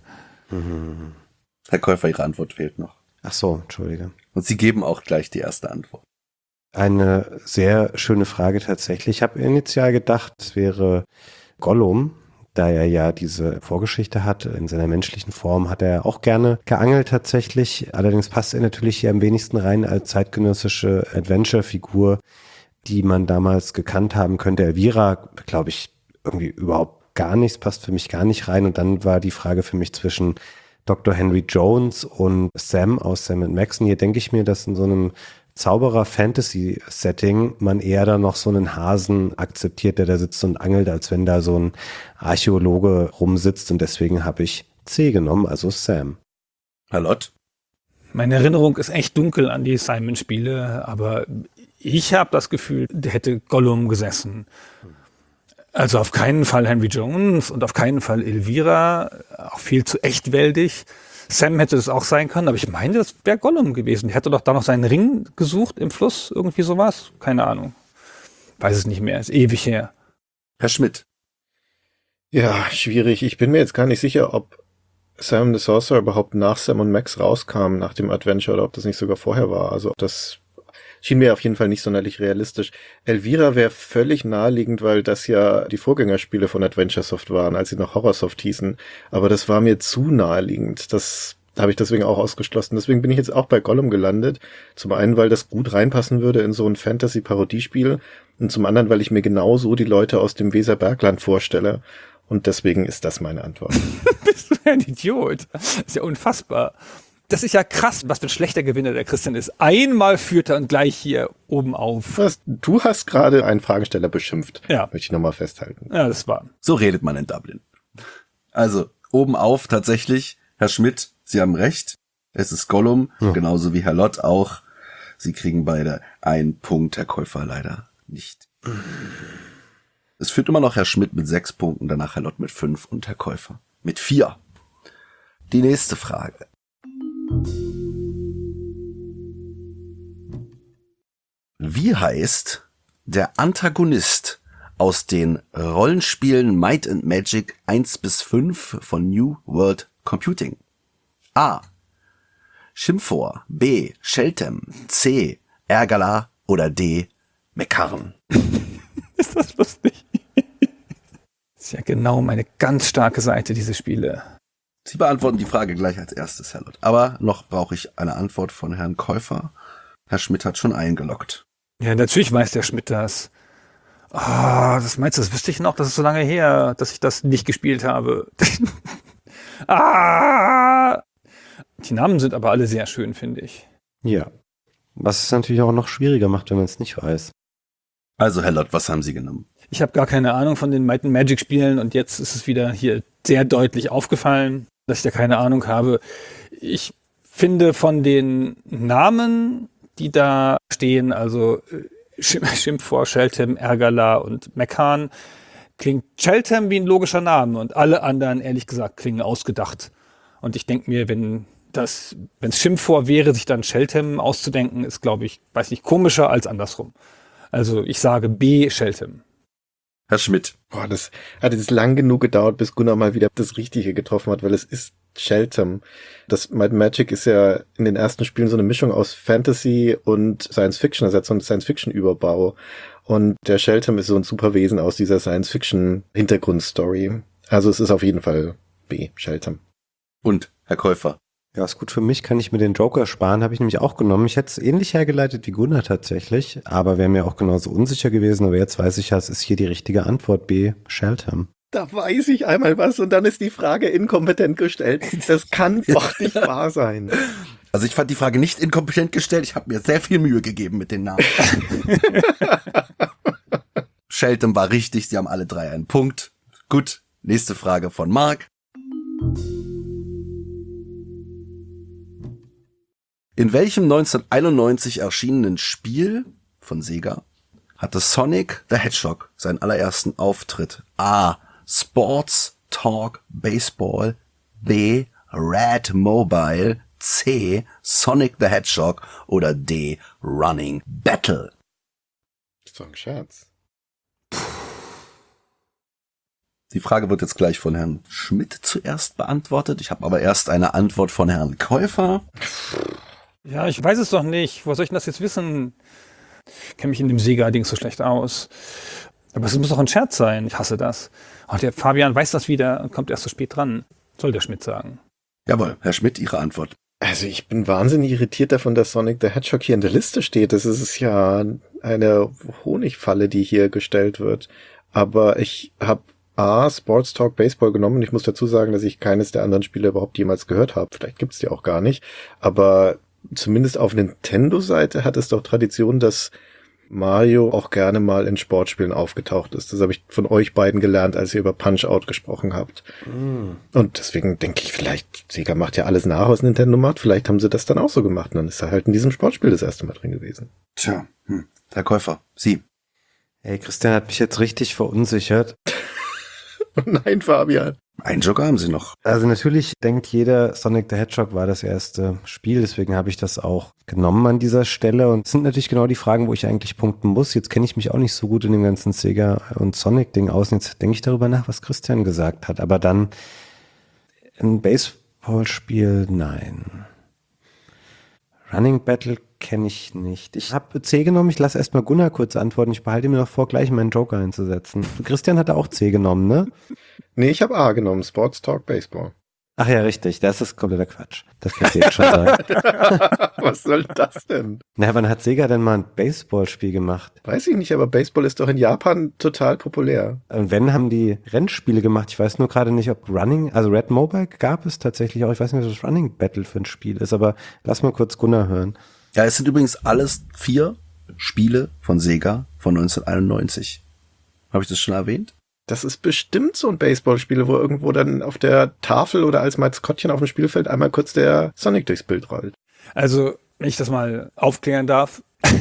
Speaker 1: Herr Käufer, Ihre Antwort fehlt noch.
Speaker 4: Ach so, entschuldige.
Speaker 1: Und Sie geben auch gleich die erste Antwort.
Speaker 4: Eine sehr schöne Frage tatsächlich. Ich habe initial gedacht, es wäre Gollum, da er ja diese Vorgeschichte hat. In seiner menschlichen Form hat er auch gerne geangelt tatsächlich. Allerdings passt er natürlich hier am wenigsten rein als zeitgenössische Adventure-Figur, die man damals gekannt haben könnte. Elvira, glaube ich, irgendwie überhaupt gar nichts, passt für mich gar nicht rein. Und dann war die Frage für mich zwischen Doktor Henry Jones und Sam aus Sam and Max. Und hier denke ich mir, dass in so einem Zauberer-Fantasy-Setting man eher da noch so einen Hasen akzeptiert, der da sitzt und angelt, als wenn da so ein Archäologe rumsitzt. Und deswegen habe ich C genommen, also Sam.
Speaker 1: Herr Lott?
Speaker 2: Meine Erinnerung ist echt dunkel an die Simon-Spiele, aber ich habe das Gefühl, der hätte Gollum gesessen. Also auf keinen Fall Henry Jones und auf keinen Fall Elvira, auch viel zu echtwäldig. Sam hätte es auch sein können, aber ich meine, das wäre Gollum gewesen. Der hätte doch da noch seinen Ring gesucht im Fluss, irgendwie sowas. Keine Ahnung. Weiß es nicht mehr, ist ewig her.
Speaker 1: Herr Schmidt?
Speaker 3: Ja, schwierig. Ich bin mir jetzt gar nicht sicher, ob Sam the Sorcerer überhaupt nach Sam und Max rauskam, nach dem Adventure, oder ob das nicht sogar vorher war. Also das schien mir auf jeden Fall nicht sonderlich realistisch. Elvira wäre völlig naheliegend, weil das ja die Vorgängerspiele von Adventuresoft waren, als sie noch Horrorsoft hießen. Aber das war mir zu naheliegend. Das habe ich deswegen auch ausgeschlossen. Deswegen bin ich jetzt auch bei Gollum gelandet. Zum einen, weil das gut reinpassen würde in so ein Fantasy-Parodiespiel. Und zum anderen, weil ich mir genau so die Leute aus dem Weserbergland vorstelle. Und deswegen ist das meine Antwort.
Speaker 2: Bist du ein Idiot? Das ist ja unfassbar. Das ist ja krass, was für ein schlechter Gewinner der Christian ist. Einmal führt er und gleich hier oben auf.
Speaker 3: Was, du hast gerade einen Fragesteller beschimpft.
Speaker 2: Ja.
Speaker 3: Möchte ich nochmal festhalten.
Speaker 2: Ja, das war.
Speaker 1: So redet man in Dublin. Also, oben auf tatsächlich, Herr Schmidt, Sie haben recht. Es ist Gollum, ja. Genauso wie Herr Lott auch. Sie kriegen beide einen Punkt, Herr Käufer leider nicht. Es führt immer noch Herr Schmidt mit sechs Punkten, danach Herr Lott mit fünf und Herr Käufer mit vier. Die nächste Frage. Wie heißt der Antagonist aus den Rollenspielen Might and Magic eins bis fünf von New World Computing? A. Shimfor, B. Sheltem, C. Ergala oder D. Mekarn?
Speaker 2: Ist das lustig? Das ist ja genau meine ganz starke Seite, diese Spiele.
Speaker 1: Sie beantworten die Frage gleich als erstes, Herr Lott. Aber noch brauche ich eine Antwort von Herrn Käufer. Herr Schmidt hat schon eingeloggt.
Speaker 2: Ja, natürlich weiß der Schmidt das. Ah, oh, das meinst du, das wüsste ich noch? Das ist so lange her, dass ich das nicht gespielt habe. ah! Die Namen sind aber alle sehr schön, finde ich.
Speaker 4: Ja. Was es natürlich auch noch schwieriger macht, wenn man es nicht weiß.
Speaker 1: Also, Herr Lott, was haben Sie genommen?
Speaker 2: Ich habe gar keine Ahnung von den Might and Magic Spielen und jetzt ist es wieder hier sehr deutlich aufgefallen, dass ich da keine Ahnung habe. Ich finde von den Namen, die da stehen, also Shimfor, Sheltem, Ergala und Mekarn, klingt Sheltem wie ein logischer Name und alle anderen, ehrlich gesagt, klingen ausgedacht. Und ich denke mir, wenn das, wenn es Schimpfwort wäre, sich dann Sheltem auszudenken, ist, glaube ich, weiß nicht, komischer als andersrum. Also ich sage B, Sheltem.
Speaker 1: Herr Schmidt.
Speaker 3: Boah, das hat jetzt lang genug gedauert, bis Gunnar mal wieder das Richtige getroffen hat, weil es ist Sheltem. Das Might and Magic ist ja in den ersten Spielen so eine Mischung aus Fantasy und Science-Fiction, also hat so einen Science-Fiction-Überbau. Und der Sheltem ist so ein Superwesen aus dieser Science-Fiction-Hintergrundstory. Also es ist auf jeden Fall B, Sheltem.
Speaker 1: Und, Herr Käufer?
Speaker 4: Ja, ist gut für mich, kann ich mir den Joker sparen, habe ich nämlich auch genommen. Ich hätte es ähnlich hergeleitet wie Gunnar tatsächlich, aber wäre mir auch genauso unsicher gewesen. Aber jetzt weiß ich ja, es ist hier die richtige Antwort, B, Sheltem.
Speaker 3: Da weiß ich einmal was und dann ist die Frage inkompetent gestellt. Das kann doch nicht wahr sein.
Speaker 1: Also ich fand die Frage nicht inkompetent gestellt, ich habe mir sehr viel Mühe gegeben mit den Namen. Sheltem war richtig, sie haben alle drei einen Punkt. Gut, nächste Frage von Marc. In welchem neunzehnhunderteinundneunzig erschienenen Spiel von Sega hatte Sonic the Hedgehog seinen allerersten Auftritt? A. Sports Talk Baseball, B. Red Mobile, C. Sonic the Hedgehog oder D. Running Battle?
Speaker 3: Das ist doch ein Scherz.
Speaker 1: Die Frage wird jetzt gleich von Herrn Schmidt zuerst beantwortet. Ich habe aber erst eine Antwort von Herrn Käufer.
Speaker 2: Ja, ich weiß es doch nicht. Wo soll ich denn das jetzt wissen? Ich kenne mich in dem Sega-Ding so schlecht aus. Aber es muss doch ein Scherz sein. Ich hasse das. Oh, der Fabian weiß das wieder und kommt erst so spät dran. Soll der Schmidt sagen.
Speaker 1: Jawohl, Herr Schmidt, Ihre Antwort.
Speaker 3: Also ich bin wahnsinnig irritiert davon, dass Sonic the Hedgehog hier in der Liste steht. Das ist ja eine Honigfalle, die hier gestellt wird. Aber ich habe A, Sports Talk Baseball genommen und ich muss dazu sagen, dass ich keines der anderen Spiele überhaupt jemals gehört habe. Vielleicht gibt's die auch gar nicht. Aber zumindest auf Nintendo-Seite hat es doch Tradition, dass Mario auch gerne mal in Sportspielen aufgetaucht ist. Das habe ich von euch beiden gelernt, als ihr über Punch-Out gesprochen habt. Mm. Und deswegen denke ich, vielleicht, Sega macht ja alles nach, was Nintendo macht. Vielleicht haben sie das dann auch so gemacht. Und dann ist er halt in diesem Sportspiel das erste Mal drin gewesen.
Speaker 1: Tja, hm. Herr Käufer, Sie.
Speaker 4: Hey, Christian hat mich jetzt richtig verunsichert.
Speaker 3: Nein, Fabian.
Speaker 1: Einen Joker haben Sie noch.
Speaker 4: Also natürlich denkt jeder, Sonic the Hedgehog war das erste Spiel, deswegen habe ich das auch genommen an dieser Stelle. Und es sind natürlich genau die Fragen, wo ich eigentlich punkten muss. Jetzt kenne ich mich auch nicht so gut in dem ganzen Sega- und Sonic-Ding aus. Und jetzt denke ich darüber nach, was Christian gesagt hat. Aber dann ein Baseballspiel, nein. Running Battle kenne ich nicht. Ich habe C genommen, ich lasse erstmal Gunnar kurz antworten. Ich behalte mir noch vor, gleich meinen Joker einzusetzen. Christian hatte auch C genommen, ne?
Speaker 3: Nee, ich habe A genommen, Sports Talk Baseball.
Speaker 4: Ach ja, richtig, das ist kompletter Quatsch. Das kann ich jetzt schon sagen.
Speaker 3: Was soll das denn?
Speaker 4: Na, wann hat Sega denn mal ein Baseballspiel gemacht?
Speaker 3: Weiß ich nicht, aber Baseball ist doch in Japan total populär.
Speaker 4: Und wenn, haben die Rennspiele gemacht. Ich weiß nur gerade nicht, ob Running, also Red Mobile gab es tatsächlich auch. Ich weiß nicht, was das Running Battle für ein Spiel ist, aber lass mal kurz Gunnar hören.
Speaker 1: Ja, es sind übrigens alles vier Spiele von Sega von neunzehnhunderteinundneunzig. Habe ich das schon erwähnt?
Speaker 3: Das ist bestimmt so ein Baseballspiel, wo irgendwo dann auf der Tafel oder als Maskottchen auf dem Spielfeld einmal kurz der Sonic durchs Bild rollt.
Speaker 2: Also, wenn ich das mal aufklären darf,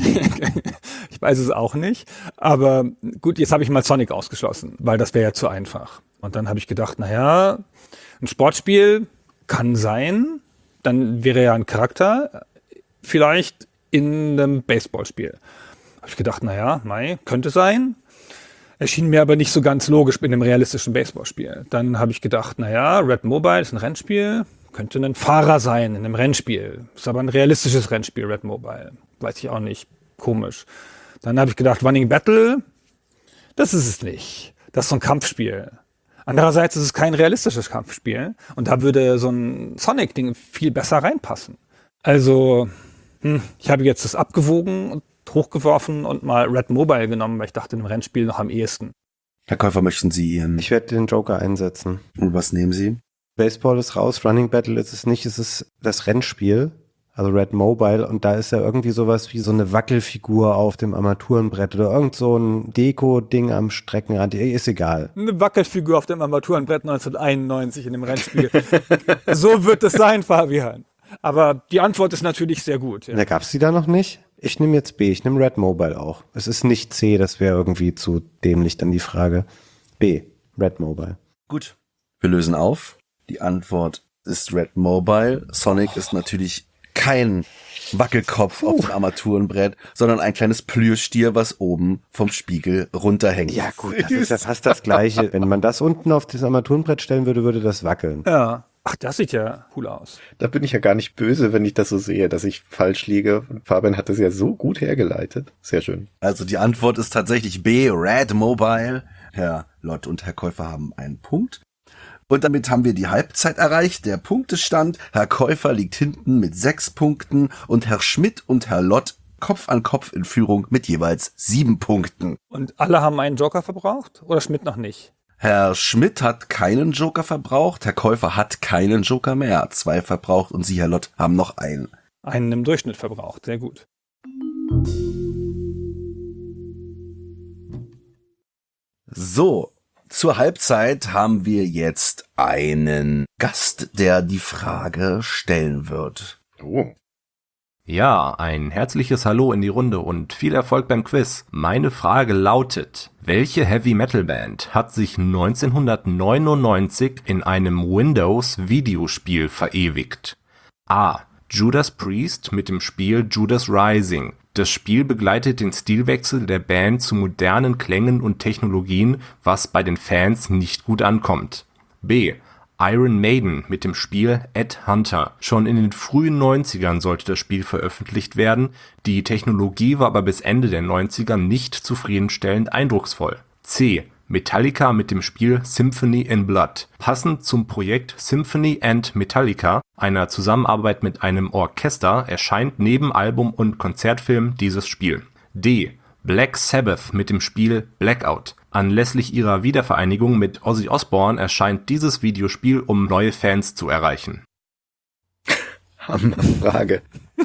Speaker 2: ich weiß es auch nicht, aber gut, jetzt habe ich mal Sonic ausgeschlossen, weil das wäre ja zu einfach. Und dann habe ich gedacht, naja, ein Sportspiel kann sein, dann wäre ja ein Charakter vielleicht in einem Baseballspiel. Habe ich gedacht, naja, mei, könnte sein. Erschien mir aber nicht so ganz logisch in einem realistischen Baseballspiel. Dann habe ich gedacht, naja, Red Mobile ist ein Rennspiel, könnte ein Fahrer sein in einem Rennspiel. Ist aber ein realistisches Rennspiel, Red Mobile. Weiß ich auch nicht. Komisch. Dann habe ich gedacht, Running Battle, das ist es nicht. Das ist so ein Kampfspiel. Andererseits ist es kein realistisches Kampfspiel. Und da würde so ein Sonic-Ding viel besser reinpassen. Also, hm, ich habe jetzt das abgewogen und hochgeworfen und mal Red Mobile genommen, weil ich dachte, im Rennspiel noch am ehesten.
Speaker 1: Herr Käufer, möchten Sie Ihren...
Speaker 4: Ich werde den Joker einsetzen.
Speaker 1: Und was nehmen Sie?
Speaker 4: Baseball ist raus, Running Battle ist es nicht, es ist das Rennspiel, also Red Mobile, und da ist ja irgendwie sowas wie so eine Wackelfigur auf dem Armaturenbrett oder irgend so ein Deko-Ding am Streckenrand, ist egal.
Speaker 2: Eine Wackelfigur auf dem Armaturenbrett neunzehnhunderteinundneunzig in dem Rennspiel. So wird es sein, Fabian. Aber die Antwort ist natürlich sehr gut. Ja.
Speaker 4: Da gab's die da noch nicht? Ich nehme jetzt B, ich nehme Red Mobile auch. Es ist nicht C, das wäre irgendwie zu dämlich dann die Frage. B, Red Mobile.
Speaker 1: Gut. Wir lösen auf. Die Antwort ist Red Mobile. Sonic ist natürlich kein Wackelkopf auf dem Armaturenbrett, sondern ein kleines Plüschtier, was oben vom Spiegel runterhängt.
Speaker 4: Ja gut, das ist ja fast das Gleiche. Wenn man das unten auf das Armaturenbrett stellen würde, würde das wackeln.
Speaker 2: Ja. Ach, das sieht ja cool aus.
Speaker 3: Da bin ich ja gar nicht böse, wenn ich das so sehe, dass ich falsch liege. Fabian hat das ja so gut hergeleitet. Sehr schön.
Speaker 1: Also die Antwort ist tatsächlich B, Red Mobile. Herr Lott und Herr Käufer haben einen Punkt. Und damit haben wir die Halbzeit erreicht. Der Punktestand. Herr Käufer liegt hinten mit sechs Punkten und Herr Schmidt und Herr Lott Kopf an Kopf in Führung mit jeweils sieben Punkten.
Speaker 2: Und alle haben einen Joker verbraucht oder Schmidt noch nicht?
Speaker 1: Herr Schmidt hat keinen Joker verbraucht. Herr Käufer hat keinen Joker mehr. Er hat zwei verbraucht und Sie, Herr Lott, haben noch einen.
Speaker 2: Einen im Durchschnitt verbraucht. Sehr gut.
Speaker 1: So. Zur Halbzeit haben wir jetzt einen Gast, der die Frage stellen wird.
Speaker 3: Oh.
Speaker 5: Ja, ein herzliches Hallo in die Runde und viel Erfolg beim Quiz. Meine Frage lautet, welche Heavy-Metal-Band hat sich neunzehnhundertneunundneunzig in einem Windows-Videospiel verewigt? A. Judas Priest mit dem Spiel Judas Rising. Das Spiel begleitet den Stilwechsel der Band zu modernen Klängen und Technologien, was bei den Fans nicht gut ankommt. B. Iron Maiden mit dem Spiel Ed Hunter. Schon in den frühen neunzigern sollte das Spiel veröffentlicht werden, die Technologie war aber bis Ende der neunziger nicht zufriedenstellend eindrucksvoll. C. Metallica mit dem Spiel Symphony in Blood. Passend zum Projekt Symphony and Metallica, einer Zusammenarbeit mit einem Orchester, erscheint neben Album und Konzertfilm dieses Spiel. D. Black Sabbath mit dem Spiel Blackout. Anlässlich ihrer Wiedervereinigung mit Ozzy Osbourne erscheint dieses Videospiel, um neue Fans zu erreichen.
Speaker 3: Hammerfrage.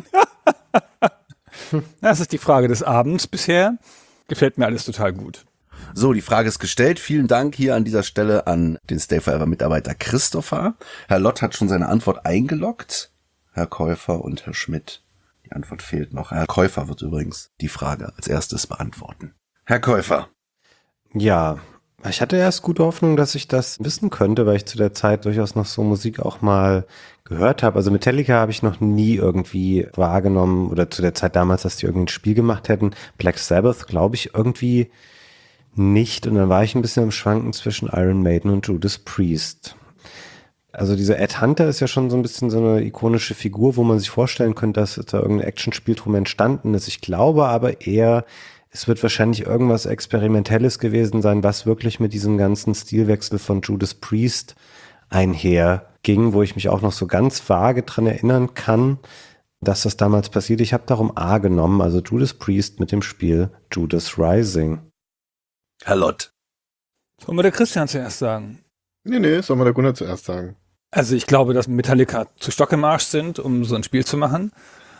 Speaker 2: Das ist die Frage des Abends bisher. Gefällt mir alles total gut.
Speaker 1: So, die Frage ist gestellt. Vielen Dank hier an dieser Stelle an den Stay Forever Mitarbeiter Christopher. Herr Lott hat schon seine Antwort eingeloggt. Herr Käufer und Herr Schmidt. Die Antwort fehlt noch. Herr Käufer wird übrigens die Frage als erstes beantworten. Herr Käufer.
Speaker 4: Ja, ich hatte erst gute Hoffnung, dass ich das wissen könnte, weil ich zu der Zeit durchaus noch so Musik auch mal gehört habe. Also Metallica habe ich noch nie irgendwie wahrgenommen oder zu der Zeit damals, dass die irgendwie ein Spiel gemacht hätten. Black Sabbath glaube ich irgendwie nicht. Und dann war ich ein bisschen am Schwanken zwischen Iron Maiden und Judas Priest. Also dieser Ed Hunter ist ja schon so ein bisschen so eine ikonische Figur, wo man sich vorstellen könnte, dass da irgendein Actionspiel drum entstanden ist. Ich glaube aber eher, es wird wahrscheinlich irgendwas Experimentelles gewesen sein, was wirklich mit diesem ganzen Stilwechsel von Judas Priest einherging, wo ich mich auch noch so ganz vage dran erinnern kann, dass das damals passiert. Ich habe darum A genommen, also Judas Priest mit dem Spiel Judas Rising.
Speaker 1: Herr Lott.
Speaker 2: Sollen wir der Christian zuerst sagen?
Speaker 3: Nee, nee, soll mal der Gunnar zuerst sagen.
Speaker 2: Also ich glaube, dass Metallica zu Stock im Arsch sind, um so ein Spiel zu machen.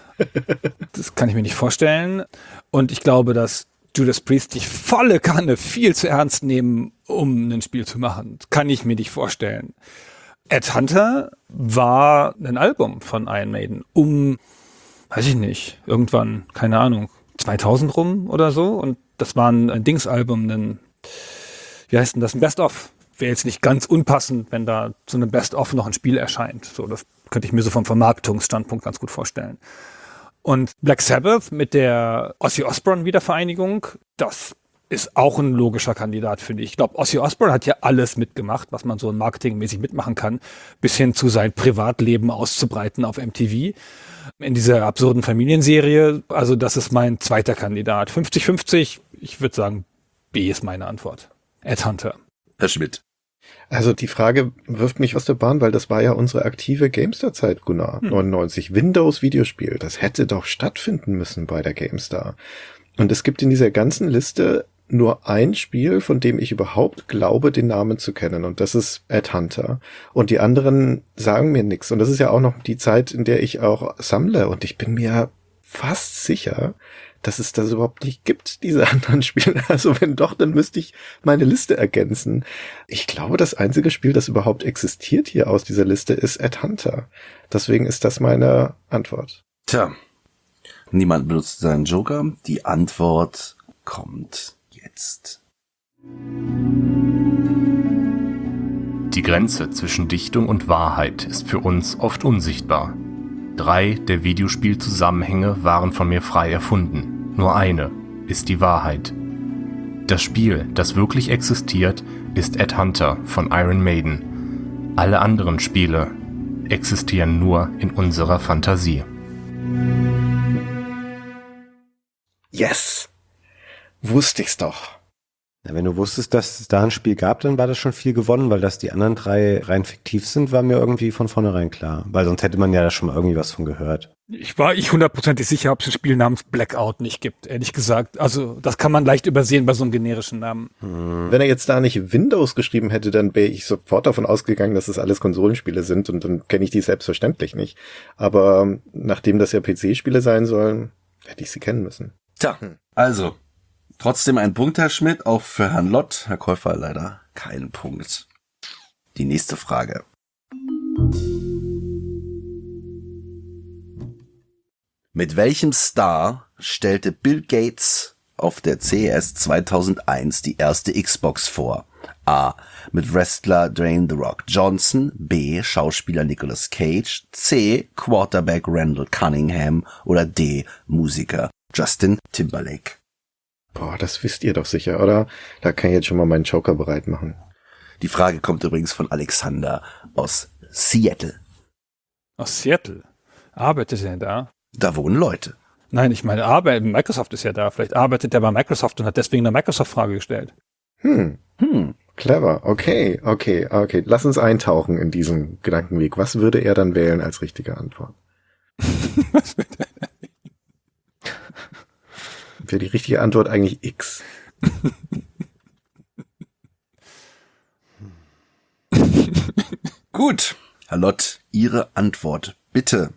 Speaker 2: Das kann ich mir nicht vorstellen. Und ich glaube, dass Judas Priest die volle Kanne viel zu ernst nehmen, um ein Spiel zu machen. Das kann ich mir nicht vorstellen. Ed Hunter war ein Album von Iron Maiden um, weiß ich nicht, irgendwann, keine Ahnung, zweitausend rum oder so. Und das war ein, ein Dingsalbum, ein, wie heißt denn das, ein Best-of. Wäre jetzt nicht ganz unpassend, wenn da zu einem Best-of noch ein Spiel erscheint. So, das könnte ich mir so vom Vermarktungsstandpunkt ganz gut vorstellen. Und Black Sabbath mit der Ozzy Osbourne Wiedervereinigung, das ist auch ein logischer Kandidat, finde ich. Ich glaube, Ozzy Osbourne hat ja alles mitgemacht, was man so marketingmäßig mitmachen kann, bis hin zu sein Privatleben auszubreiten auf M T V. In dieser absurden Familienserie, also das ist mein zweiter Kandidat. fünfzig fünfzig, ich würde sagen, B ist meine Antwort. Ed Hunter.
Speaker 1: Herr Schmidt.
Speaker 3: Also die Frage wirft mich aus der Bahn, weil das war ja unsere aktive GameStar-Zeit, Gunnar. Hm. neunundneunzig, Windows-Videospiel. Das hätte doch stattfinden müssen bei der GameStar. Und es gibt in dieser ganzen Liste nur ein Spiel, von dem ich überhaupt glaube, den Namen zu kennen. Und das ist Ed Hunter. Und die anderen sagen mir nichts. Und das ist ja auch noch die Zeit, in der ich auch sammle. Und ich bin mir fast sicher, dass es das überhaupt nicht gibt, diese anderen Spiele. Also wenn doch, dann müsste ich meine Liste ergänzen. Ich glaube, das einzige Spiel, das überhaupt existiert hier aus dieser Liste, ist Ed Hunter. Deswegen ist das meine Antwort.
Speaker 1: Tja, niemand benutzt seinen Joker. Die Antwort kommt jetzt.
Speaker 5: Die Grenze zwischen Dichtung und Wahrheit ist für uns oft unsichtbar. Drei der Videospielzusammenhänge waren von mir frei erfunden. Nur eine ist die Wahrheit. Das Spiel, das wirklich existiert, ist Ed Hunter von Iron Maiden. Alle anderen Spiele existieren nur in unserer Fantasie.
Speaker 3: Yes! Wusste ich's doch.
Speaker 4: Na, wenn du wusstest, dass es da ein Spiel gab, dann war das schon viel gewonnen, weil dass die anderen drei rein fiktiv sind, war mir irgendwie von vornherein klar. Weil sonst hätte man ja da schon mal irgendwie was von gehört.
Speaker 2: Ich war ich hundertprozentig sicher, ob es ein Spiel namens Blackout nicht gibt, ehrlich gesagt. Also das kann man leicht übersehen bei so einem generischen Namen.
Speaker 3: Hm. Wenn er jetzt da nicht Windows geschrieben hätte, dann wäre ich sofort davon ausgegangen, dass das alles Konsolenspiele sind und dann kenne ich die selbstverständlich nicht. Aber nachdem das ja P C-Spiele sein sollen, hätte ich sie kennen müssen.
Speaker 1: Tja, also, trotzdem ein Punkt, Herr Schmidt, auch für Herrn Lott. Herr Käufer leider keinen Punkt. Die nächste Frage. Mit welchem Star stellte Bill Gates auf der C E S zweitausendeins die erste Xbox vor? A. Mit Wrestler Dwayne The Rock Johnson, B. Schauspieler Nicolas Cage, C. Quarterback Randall Cunningham oder D. Musiker Justin Timberlake.
Speaker 3: Boah, das wisst ihr doch sicher, oder? Da kann ich jetzt schon mal meinen Joker bereit machen.
Speaker 1: Die Frage kommt übrigens von Alexander aus Seattle.
Speaker 2: Aus Seattle? Arbeitet er da?
Speaker 1: Da wohnen Leute.
Speaker 2: Nein, ich meine, Arbeit, Microsoft ist ja da. Vielleicht arbeitet er bei Microsoft und hat deswegen eine Microsoft-Frage gestellt.
Speaker 3: Hm, hm, clever. Okay, okay, okay. Lass uns eintauchen in diesen Gedankenweg. Was würde er dann wählen als richtige Antwort?
Speaker 2: Was würde er denn?
Speaker 3: Wäre die richtige Antwort eigentlich X?
Speaker 1: Gut. Herr Lott, Ihre Antwort, bitte.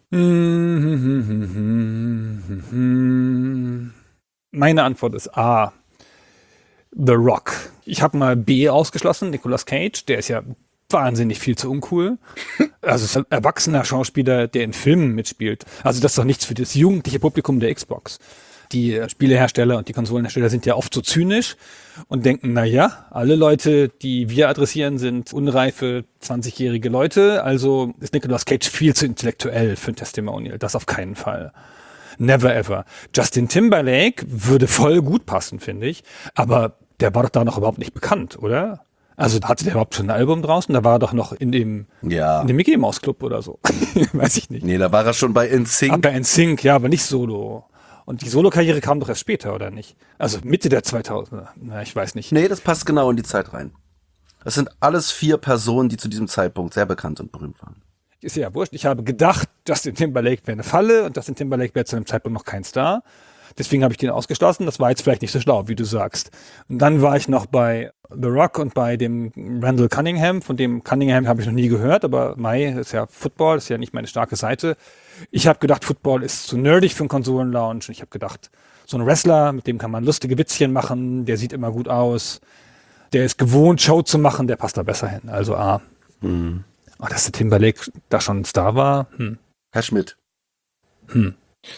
Speaker 2: Meine Antwort ist A. The Rock. Ich habe mal B ausgeschlossen, Nicolas Cage, der ist ja wahnsinnig viel zu uncool. Also ist ein erwachsener Schauspieler, der in Filmen mitspielt. Also das ist doch nichts für das jugendliche Publikum der Xbox. Die Spielehersteller und die Konsolenhersteller sind ja oft so zynisch und denken, na ja, alle Leute, die wir adressieren, sind unreife zwanzigjährige Leute, also ist Nicolas Cage viel zu intellektuell für ein Testimonial. Das auf keinen Fall. Never ever. Justin Timberlake würde voll gut passen, finde ich, aber der war doch da noch überhaupt nicht bekannt, oder? Also hatte der überhaupt schon ein Album draußen? Da war er doch noch in dem,
Speaker 1: Ja.
Speaker 2: in dem Mickey Mouse Club oder so. Weiß ich nicht.
Speaker 1: Nee, da war er schon bei N Sync.
Speaker 2: Ah, bei N Sync, ja, aber nicht solo. Und die Solo-Karriere kam doch erst später, oder nicht? Also Mitte der zweitausender. Na, ich weiß nicht.
Speaker 1: Nee, das passt genau in die Zeit rein. Das sind alles vier Personen, die zu diesem Zeitpunkt sehr bekannt und berühmt waren.
Speaker 2: Ist ja wurscht. Ich habe gedacht, Justin Timberlake wäre eine Falle und Justin Timberlake wäre zu einem Zeitpunkt noch kein Star. Deswegen habe ich den ausgeschlossen. Das war jetzt vielleicht nicht so schlau, wie du sagst. Und dann war ich noch bei The Rock und bei dem Randall Cunningham. Von dem Cunningham habe ich noch nie gehört, aber Mai ist ja Football, ist ja nicht meine starke Seite. Ich habe gedacht, Football ist zu nerdig für einen Konsolenlaunch. Und ich habe gedacht, so ein Wrestler, mit dem kann man lustige Witzchen machen, der sieht immer gut aus. Der ist gewohnt, Show zu machen, der passt da besser hin. Also A. Mhm. Oh, dass der Timberlake da schon ein Star war. Hm.
Speaker 1: Herr Schmidt.
Speaker 2: Hm.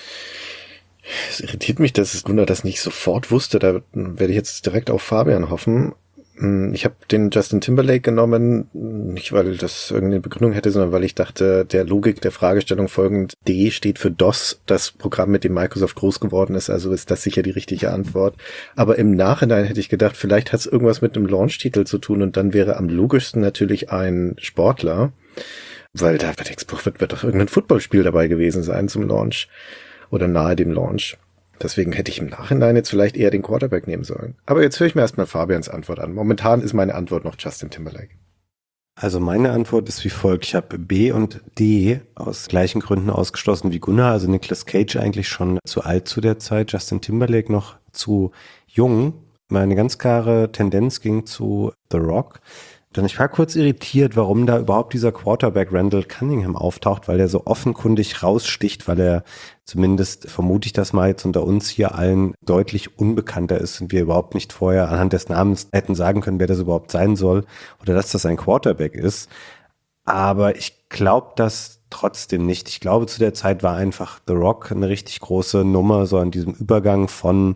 Speaker 3: Es irritiert mich, dass Gunnar das nicht sofort wusste. Da werde ich jetzt direkt auf Fabian hoffen. Ich habe den Justin Timberlake genommen, nicht weil das irgendeine Begründung hätte, sondern weil ich dachte, der Logik der Fragestellung folgend, D steht für DOS, das Programm, mit dem Microsoft groß geworden ist, also ist das sicher die richtige Antwort. Aber im Nachhinein hätte ich gedacht, vielleicht hat es irgendwas mit einem Launch-Titel zu tun und dann wäre am logischsten natürlich ein Sportler, weil da wird, wird, wird doch irgendein Footballspiel dabei gewesen sein zum Launch oder nahe dem Launch. Deswegen hätte ich im Nachhinein jetzt vielleicht eher den Quarterback nehmen sollen. Aber jetzt höre ich mir erstmal Fabians Antwort an. Momentan ist meine Antwort noch Justin Timberlake.
Speaker 4: Also meine Antwort ist wie folgt. Ich habe B und D aus gleichen Gründen ausgeschlossen wie Gunnar. Also Nicolas Cage eigentlich schon zu alt zu der Zeit, Justin Timberlake noch zu jung. Meine ganz klare Tendenz ging zu The Rock. Denn ich war kurz irritiert, warum da überhaupt dieser Quarterback Randall Cunningham auftaucht, weil er so offenkundig raussticht, weil er zumindest, vermute ich das mal jetzt unter uns hier allen, deutlich unbekannter ist und wir überhaupt nicht vorher anhand des Namens hätten sagen können, wer das überhaupt sein soll oder dass das ein Quarterback ist. Aber ich glaube das trotzdem nicht. Ich glaube, zu der Zeit war einfach The Rock eine richtig große Nummer, so an diesem Übergang von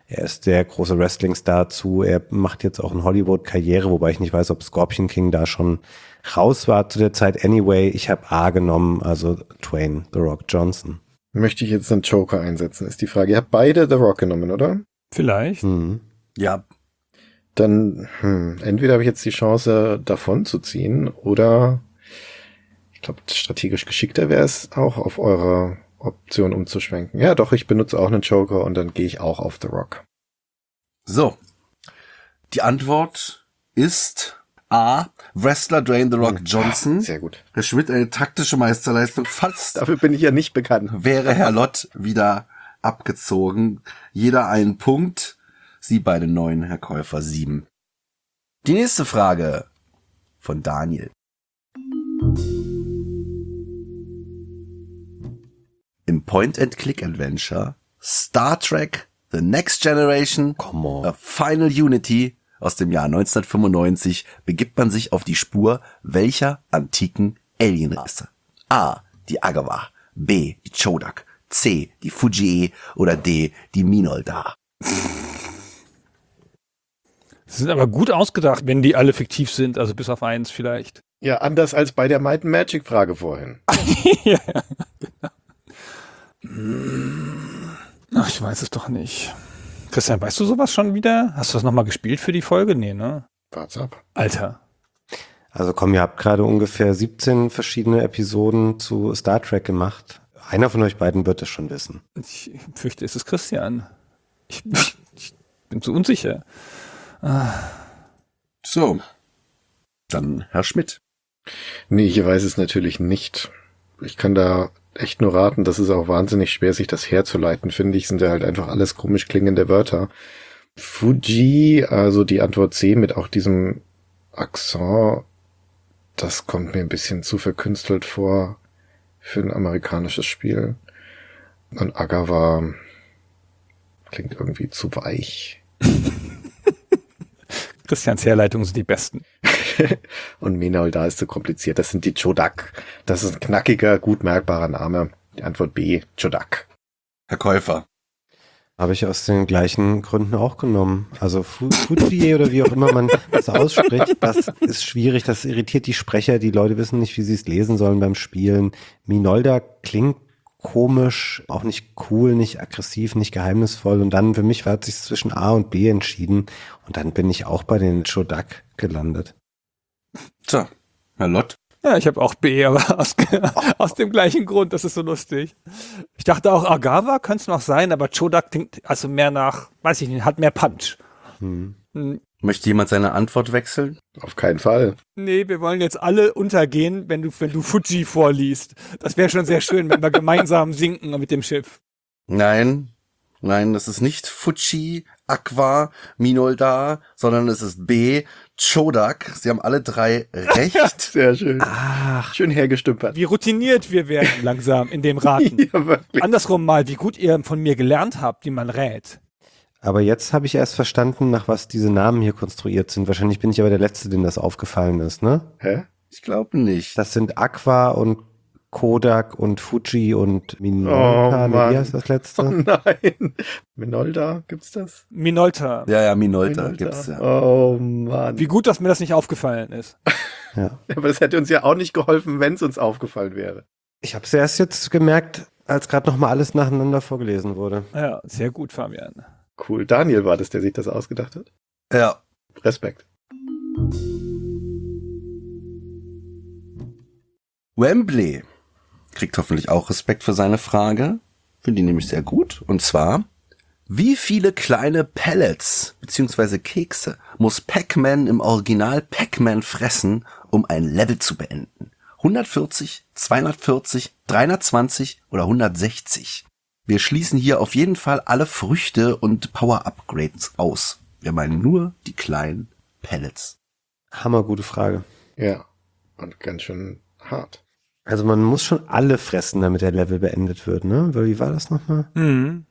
Speaker 4: er ist der große Wrestling-Star zu, er macht jetzt auch eine Hollywood-Karriere, wobei ich nicht weiß, ob Scorpion King da schon raus war zu der Zeit. Anyway, ich habe A genommen, also Dwayne The Rock Johnson.
Speaker 3: Möchte ich jetzt einen Joker einsetzen, ist die Frage. Ihr habt beide The Rock genommen, oder?
Speaker 2: Vielleicht.
Speaker 4: Mhm.
Speaker 1: Ja,
Speaker 3: Dann, hm, entweder habe ich jetzt die Chance, davon zu ziehen, oder ich glaube, strategisch geschickter wäre es auch, auf eure Option umzuschwenken. Ja, doch, ich benutze auch einen Joker und dann gehe ich auch auf The Rock.
Speaker 1: so. Die Antwort ist A. Wrestler Dwayne The Rock Johnson.
Speaker 3: Sehr gut.
Speaker 1: Herr Schmidt, eine taktische Meisterleistung. Fast
Speaker 3: Dafür bin ich ja nicht bekannt.
Speaker 1: wäre Herr Lott wieder abgezogen. Jeder einen Punkt. Sie beide neun, Herr Käufer sieben. Die nächste Frage von Daniel. Im Point-and-Click-Adventure Star Trek The Next Generation
Speaker 4: Come on.
Speaker 1: A Final Unity aus dem Jahr neunzehnhundertfünfundneunzig begibt man sich auf die Spur welcher antiken Alienrasse? A. Die Agawa, B. die Chodak, C. die Fujii oder D. die Minoldar.
Speaker 2: Sie sind aber gut ausgedacht, wenn die alle fiktiv sind, also bis auf eins vielleicht.
Speaker 3: Ja, anders als bei der Might and Magic Frage vorhin.
Speaker 2: Ja. Ach, ich weiß es doch nicht. Christian, weißt du sowas schon wieder? Hast du das nochmal gespielt für die Folge? Nee, ne?
Speaker 3: Wart's ab.
Speaker 2: Alter.
Speaker 4: Also komm, ihr habt gerade ungefähr siebzehn verschiedene Episoden zu Star Trek gemacht. Einer von euch beiden wird es schon wissen.
Speaker 2: Ich fürchte, es ist Christian. Ich, ich bin zu unsicher.
Speaker 1: So, dann Herr Schmidt.
Speaker 3: Nee, ich weiß es natürlich nicht. Ich kann da echt nur raten, das ist auch wahnsinnig schwer, sich das herzuleiten, finde ich, sind ja halt einfach alles komisch klingende Wörter. Fuji, also die Antwort C mit auch diesem Akzent, das kommt mir ein bisschen zu verkünstelt vor für ein amerikanisches Spiel. Und Agawa klingt irgendwie zu weich.
Speaker 2: Christians Herleitungen sind die besten.
Speaker 3: Und Menol, da ist zu kompliziert. Das sind die Chodak. Das ist ein knackiger, gut merkbarer Name. Die Antwort B, Chodak.
Speaker 1: Herr Käufer.
Speaker 4: Habe ich aus den gleichen Gründen auch genommen. Also Fu- Fuji oder wie auch immer man das ausspricht, das ist schwierig, das irritiert die Sprecher, die Leute wissen nicht, wie sie es lesen sollen beim Spielen. Minolda klingt komisch, auch nicht cool, nicht aggressiv, nicht geheimnisvoll und dann für mich hat sich zwischen A und B entschieden und dann bin ich auch bei den Chodak gelandet.
Speaker 1: So, Herr Lott.
Speaker 2: Ja, ich habe auch B, aber aus, aus dem gleichen Grund, das ist so lustig. Ich dachte auch, Agawa könnte es noch sein, aber Chodak klingt also mehr nach, weiß ich nicht, hat mehr Punch.
Speaker 4: Hm.
Speaker 2: Hm.
Speaker 1: Möchte jemand seine Antwort wechseln?
Speaker 3: Auf keinen Fall.
Speaker 2: Nee, wir wollen jetzt alle untergehen, wenn du, wenn du Fuji vorliest. Das wäre schon sehr schön, wenn wir gemeinsam sinken mit dem Schiff.
Speaker 1: Nein, nein, das ist nicht Fuji, Aqua, Minoldar, sondern es ist B, Chodak. Sie haben alle drei recht.
Speaker 3: Sehr schön.
Speaker 4: Ach,
Speaker 3: Schön hergestümpert.
Speaker 2: Wie routiniert wir werden langsam in dem Raten.
Speaker 3: Ja, wirklich.
Speaker 2: Andersrum mal, wie gut ihr von mir gelernt habt, wie man rät.
Speaker 4: aber jetzt habe ich erst verstanden, nach was diese Namen hier konstruiert sind. Wahrscheinlich bin ich aber der Letzte, dem das aufgefallen ist, ne?
Speaker 3: Hä?
Speaker 1: Ich glaube nicht.
Speaker 4: Das sind Aqua und Kodak und Fuji und Minolta.
Speaker 3: Oh,
Speaker 4: ne,
Speaker 3: Mann.
Speaker 4: wie heißt das letzte?
Speaker 3: Oh nein. Minolda, gibt's das?
Speaker 2: Minolta.
Speaker 1: Ja, ja, Minolta,
Speaker 3: Minolta.
Speaker 1: gibt's ja.
Speaker 3: Oh Mann.
Speaker 2: Wie gut, dass mir das nicht aufgefallen ist.
Speaker 4: Ja.
Speaker 3: Aber das hätte uns ja auch nicht geholfen, wenn es uns aufgefallen wäre.
Speaker 4: Ich habe es erst jetzt gemerkt, als gerade nochmal alles nacheinander vorgelesen wurde.
Speaker 2: Ja, sehr gut, Fabian.
Speaker 3: Cool. Daniel war das, der sich das ausgedacht hat.
Speaker 1: Ja.
Speaker 3: Respekt.
Speaker 1: Wembley kriegt hoffentlich auch Respekt für seine Frage. Finde die nämlich sehr gut. Und zwar, wie viele kleine Pellets bzw. Kekse muss Pac-Man im Original Pac-Man fressen, um ein Level zu beenden? hundertvierzig, zweihundertvierzig, dreihundertzwanzig oder hundertsechzig? Wir schließen hier auf jeden Fall alle Früchte und Power-Upgrades aus. Wir meinen nur die kleinen Pellets.
Speaker 4: Hammergute Frage.
Speaker 3: Ja. Und ganz schön hart.
Speaker 4: Also man muss schon alle fressen, damit der Level beendet wird, ne? Weil wie war das nochmal?
Speaker 2: Mhm.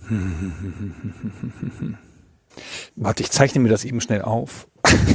Speaker 2: Warte, ich zeichne mir das eben schnell auf.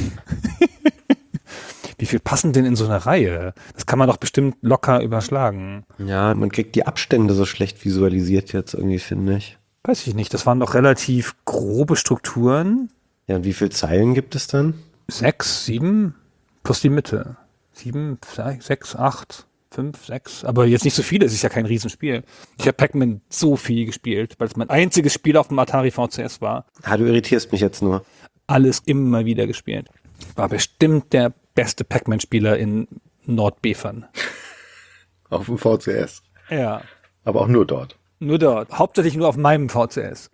Speaker 2: Wie viel passen denn in so eine Reihe? Das kann man doch bestimmt locker überschlagen.
Speaker 4: Ja, man kriegt die Abstände so schlecht visualisiert jetzt irgendwie, finde ich.
Speaker 2: Weiß ich nicht, das waren doch relativ grobe Strukturen.
Speaker 4: Ja, und wie viele Zeilen gibt es dann?
Speaker 2: Sechs, sieben, plus die Mitte. Sieben, sechs, acht, fünf, sechs. Aber jetzt nicht so viele, es ist ja kein Riesenspiel. Ich habe Pac-Man so viel gespielt, weil es mein einziges Spiel auf dem Atari V C S war.
Speaker 4: Ah, du irritierst mich jetzt nur.
Speaker 2: Alles immer wieder gespielt. War bestimmt der beste Pac-Man-Spieler in Nordbefern.
Speaker 3: Auf dem V C S.
Speaker 2: Ja.
Speaker 3: Aber auch nur dort.
Speaker 2: Nur dort. Hauptsächlich nur auf meinem V C S.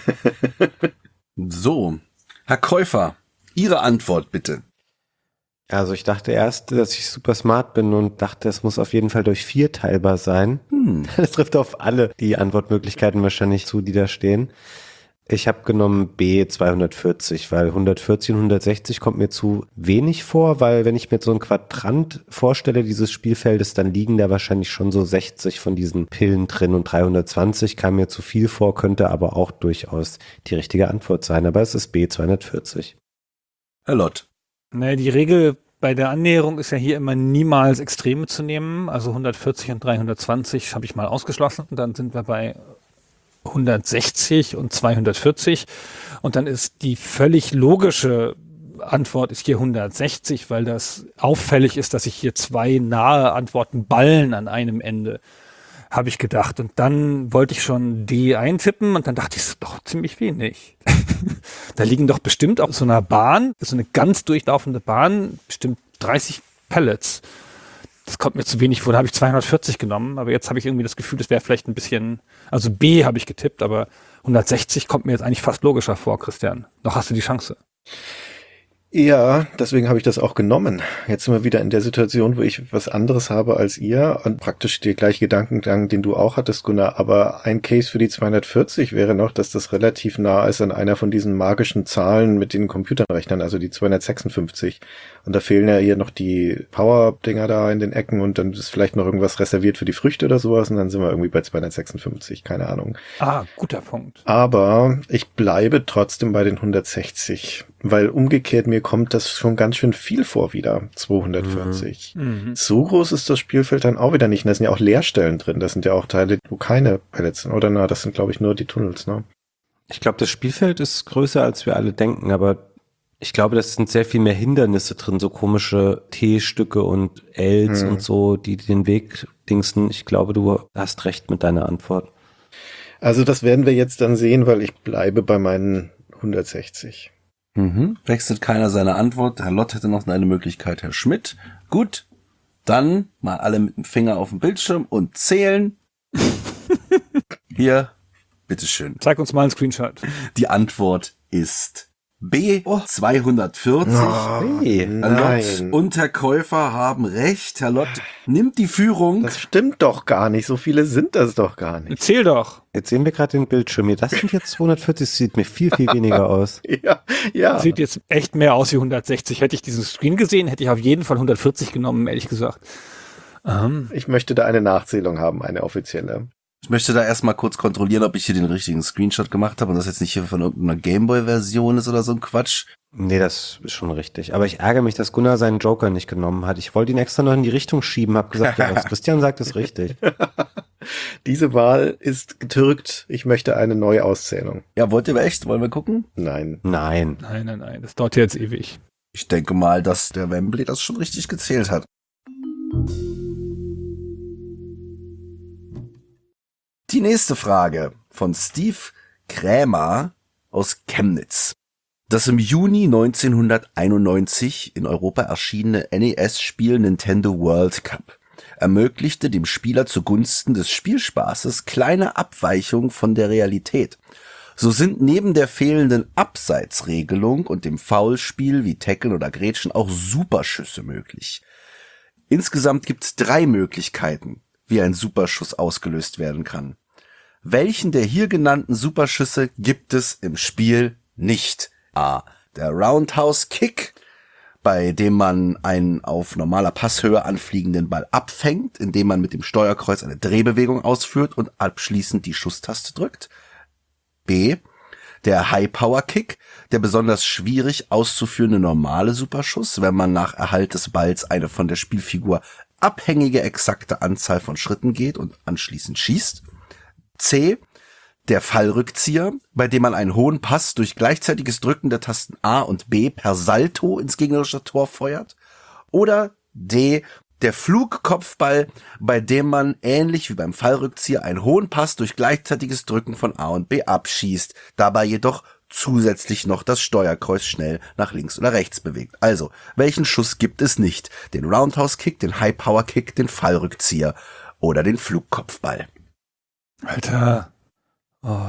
Speaker 1: So, Herr Käufer, Ihre Antwort bitte.
Speaker 4: Also ich dachte erst, dass ich super smart bin und dachte, es muss auf jeden Fall durch vier teilbar sein. Hm. Das trifft auf alle die Antwortmöglichkeiten wahrscheinlich zu, die da stehen. Ich habe genommen B zweihundertvierzig, weil hundertvierzig und hundertsechzig kommt mir zu wenig vor, weil wenn ich mir so ein Quadrant vorstelle dieses Spielfeldes, dann liegen da wahrscheinlich schon so sechzig von diesen Pillen drin und dreihundertzwanzig kam mir zu viel vor, könnte aber auch durchaus die richtige Antwort sein. Aber es ist B zweihundertvierzig.
Speaker 1: Herr Lott.
Speaker 2: Naja, die Regel bei der Annäherung ist ja hier immer niemals Extreme zu nehmen. Also hundertvierzig und dreihundertzwanzig habe ich mal ausgeschlossen. Und dann sind wir bei hundertsechzig und zweihundertvierzig. Und dann ist die völlig logische Antwort ist hier hundertsechzig, weil das auffällig ist, dass ich hier zwei nahe Antworten ballen an einem Ende, habe ich gedacht. Und dann wollte ich schon D eintippen und dann dachte ich, das ist doch ziemlich wenig. Da liegen doch bestimmt auf so einer Bahn, so eine ganz durchlaufende Bahn, bestimmt dreißig Pellets. Das kommt mir zu wenig vor, da habe ich zweihundertvierzig genommen, aber jetzt habe ich irgendwie das Gefühl, das wäre vielleicht ein bisschen, also B habe ich getippt, aber hundertsechzig kommt mir jetzt eigentlich fast logischer vor, Christian. Noch hast du die Chance.
Speaker 3: Ja, deswegen habe ich das auch genommen. Jetzt sind wir wieder in der Situation, wo ich was anderes habe als ihr und praktisch der gleiche Gedankengang, den du auch hattest, Gunnar. Aber ein Case für die zweihundertvierzig wäre noch, dass das relativ nah ist an einer von diesen magischen Zahlen mit den Computerrechnern, also die zweihundertsechsundfünfzig. Und da fehlen ja hier noch die Power-Dinger da in den Ecken und dann ist vielleicht noch irgendwas reserviert für die Früchte oder sowas und dann sind wir irgendwie bei zweihundertsechsundfünfzig, keine Ahnung.
Speaker 2: Ah, guter Punkt.
Speaker 3: Aber ich bleibe trotzdem bei den hundertsechzig, weil umgekehrt mir kommt das schon ganz schön viel vor wieder, zweihundertvierzig.
Speaker 2: Mhm.
Speaker 3: So groß ist das Spielfeld dann auch wieder nicht. Und da sind ja auch Leerstellen drin. Das sind ja auch Teile, wo keine Pellets sind. Oder na, das sind glaube ich nur die Tunnels, ne?
Speaker 4: Ich glaube, das Spielfeld ist größer, als wir alle denken, aber ich glaube, das sind sehr viel mehr Hindernisse drin, so komische T-Stücke und Ls
Speaker 3: hm.
Speaker 4: und so, die den Weg dingsen. Ich glaube, du hast recht mit deiner Antwort.
Speaker 3: Also das werden wir jetzt dann sehen, weil ich bleibe bei meinen hundertsechzig.
Speaker 1: Mhm. Wechselt keiner seine Antwort. Herr Lott hätte noch eine Möglichkeit, Herr Schmidt. Gut, dann mal alle mit dem Finger auf den Bildschirm und zählen. Hier, bitteschön.
Speaker 2: Zeig uns mal einen Screenshot.
Speaker 1: Die Antwort ist B zweihundertvierzig.
Speaker 3: Oh,
Speaker 4: Hey,
Speaker 1: Herr Lott und Herr Käufer haben recht. Herr Lott nimmt die Führung.
Speaker 3: Das stimmt doch gar nicht. So viele sind das doch gar nicht.
Speaker 2: Zähl doch.
Speaker 4: jetzt sehen wir gerade den Bildschirm hier. Das sind jetzt zweihundertvierzig, sieht mir viel, viel weniger aus.
Speaker 3: Ja, ja.
Speaker 2: Sieht jetzt echt mehr aus wie hundertsechzig. Hätte ich diesen Screen gesehen, hätte ich auf jeden Fall hundertvierzig genommen, ehrlich gesagt. Ähm,
Speaker 3: Ich möchte da eine Nachzählung haben, eine offizielle.
Speaker 1: Ich möchte da erstmal kurz kontrollieren, ob ich hier den richtigen Screenshot gemacht habe und das jetzt nicht hier von irgendeiner Gameboy-Version ist oder so ein Quatsch.
Speaker 4: Nee, das ist schon richtig. Aber ich ärgere mich, dass Gunnar seinen Joker nicht genommen hat. Ich wollte ihn extra noch in die Richtung schieben, habe gesagt, ja, was Christian sagt, ist richtig.
Speaker 3: Diese Wahl ist getürkt. Ich möchte eine neue Auszählung.
Speaker 1: Ja, wollt ihr echt? Wollen wir gucken?
Speaker 3: Nein.
Speaker 4: Nein.
Speaker 2: nein, nein, nein, das dauert jetzt ewig.
Speaker 1: Ich denke mal, dass der Wembley das schon richtig gezählt hat. Die nächste Frage von Steve Krämer aus Chemnitz. Das im Juni neunzehnhunderteinundneunzig in Europa erschienene N E S-Spiel Nintendo World Cup ermöglichte dem Spieler zugunsten des Spielspaßes kleine Abweichungen von der Realität. So sind neben der fehlenden Abseitsregelung und dem Foulspiel wie Tackeln oder Grätschen auch Superschüsse möglich. Insgesamt gibt es drei Möglichkeiten, wie ein Superschuss ausgelöst werden kann. Welchen der hier genannten Superschüsse gibt es im Spiel nicht? A. Der Roundhouse Kick, bei dem man einen auf normaler Passhöhe anfliegenden Ball abfängt, indem man mit dem Steuerkreuz eine Drehbewegung ausführt und abschließend die Schusstaste drückt. B. Der High Power Kick, der besonders schwierig auszuführende normale Superschuss, wenn man nach Erhalt des Balls eine von der Spielfigur abhängige exakte Anzahl von Schritten geht und anschließend schießt. C. Der Fallrückzieher, bei dem man einen hohen Pass durch gleichzeitiges Drücken der Tasten A und B per Salto ins gegnerische Tor feuert. Oder D. Der Flugkopfball, bei dem man ähnlich wie beim Fallrückzieher einen hohen Pass durch gleichzeitiges Drücken von A und B abschießt, dabei jedoch zusätzlich noch das Steuerkreuz schnell nach links oder rechts bewegt. Also, welchen Schuss gibt es nicht? Den Roundhouse-Kick, den High-Power-Kick, den Fallrückzieher oder den Flugkopfball?
Speaker 2: Alter. Oh.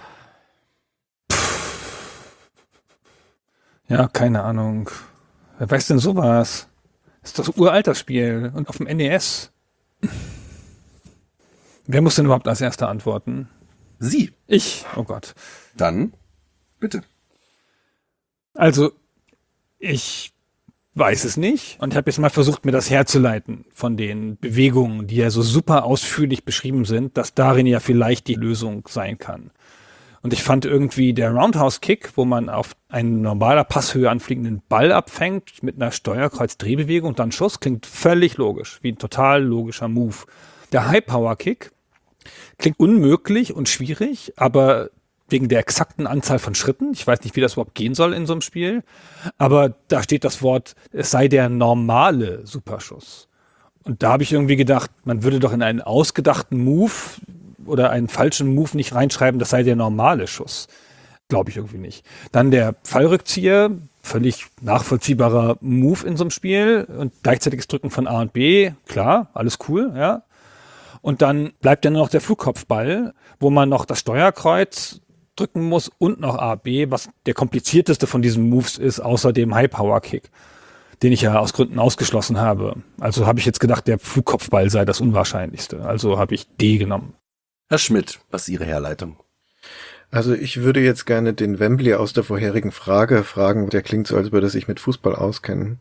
Speaker 2: Ja, keine Ahnung. Wer weiß denn sowas? Das ist das uralt, das Spiel. Und auf dem N E S. Wer muss denn überhaupt als Erster antworten?
Speaker 1: Sie.
Speaker 2: Ich. Oh Gott.
Speaker 1: Dann, bitte.
Speaker 2: Also, ich weiß es nicht. Und ich habe jetzt mal versucht, mir das herzuleiten von den Bewegungen, die ja so super ausführlich beschrieben sind, dass darin ja vielleicht die Lösung sein kann. Und ich fand irgendwie der Roundhouse-Kick, wo man auf einen normaler Passhöhe anfliegenden Ball abfängt mit einer Steuerkreuz-Drehbewegung und dann Schuss, klingt völlig logisch, wie ein total logischer Move. Der High-Power-Kick klingt unmöglich und schwierig, aber wegen der exakten Anzahl von Schritten, ich weiß nicht, wie das überhaupt gehen soll in so einem Spiel, aber da steht das Wort, es sei der normale Superschuss. Und da habe ich irgendwie gedacht, man würde doch in einen ausgedachten Move oder einen falschen Move nicht reinschreiben, das sei der normale Schuss. Glaube ich irgendwie nicht. Dann der Fallrückzieher, völlig nachvollziehbarer Move in so einem Spiel und gleichzeitiges Drücken von A und B, klar, alles cool, ja. Und dann bleibt ja nur noch der Flugkopfball, wo man noch das Steuerkreuz drücken muss und noch A, B, was der komplizierteste von diesen Moves ist, außer dem High-Power-Kick, den ich ja aus Gründen ausgeschlossen habe. Also habe ich jetzt gedacht, der Flugkopfball sei das Unwahrscheinlichste. Also habe ich D genommen.
Speaker 1: Herr Schmidt, was ist Ihre Herleitung?
Speaker 3: Also ich würde jetzt gerne den Wembley aus der vorherigen Frage fragen. Der klingt so, als würde er sich mit Fußball auskennen.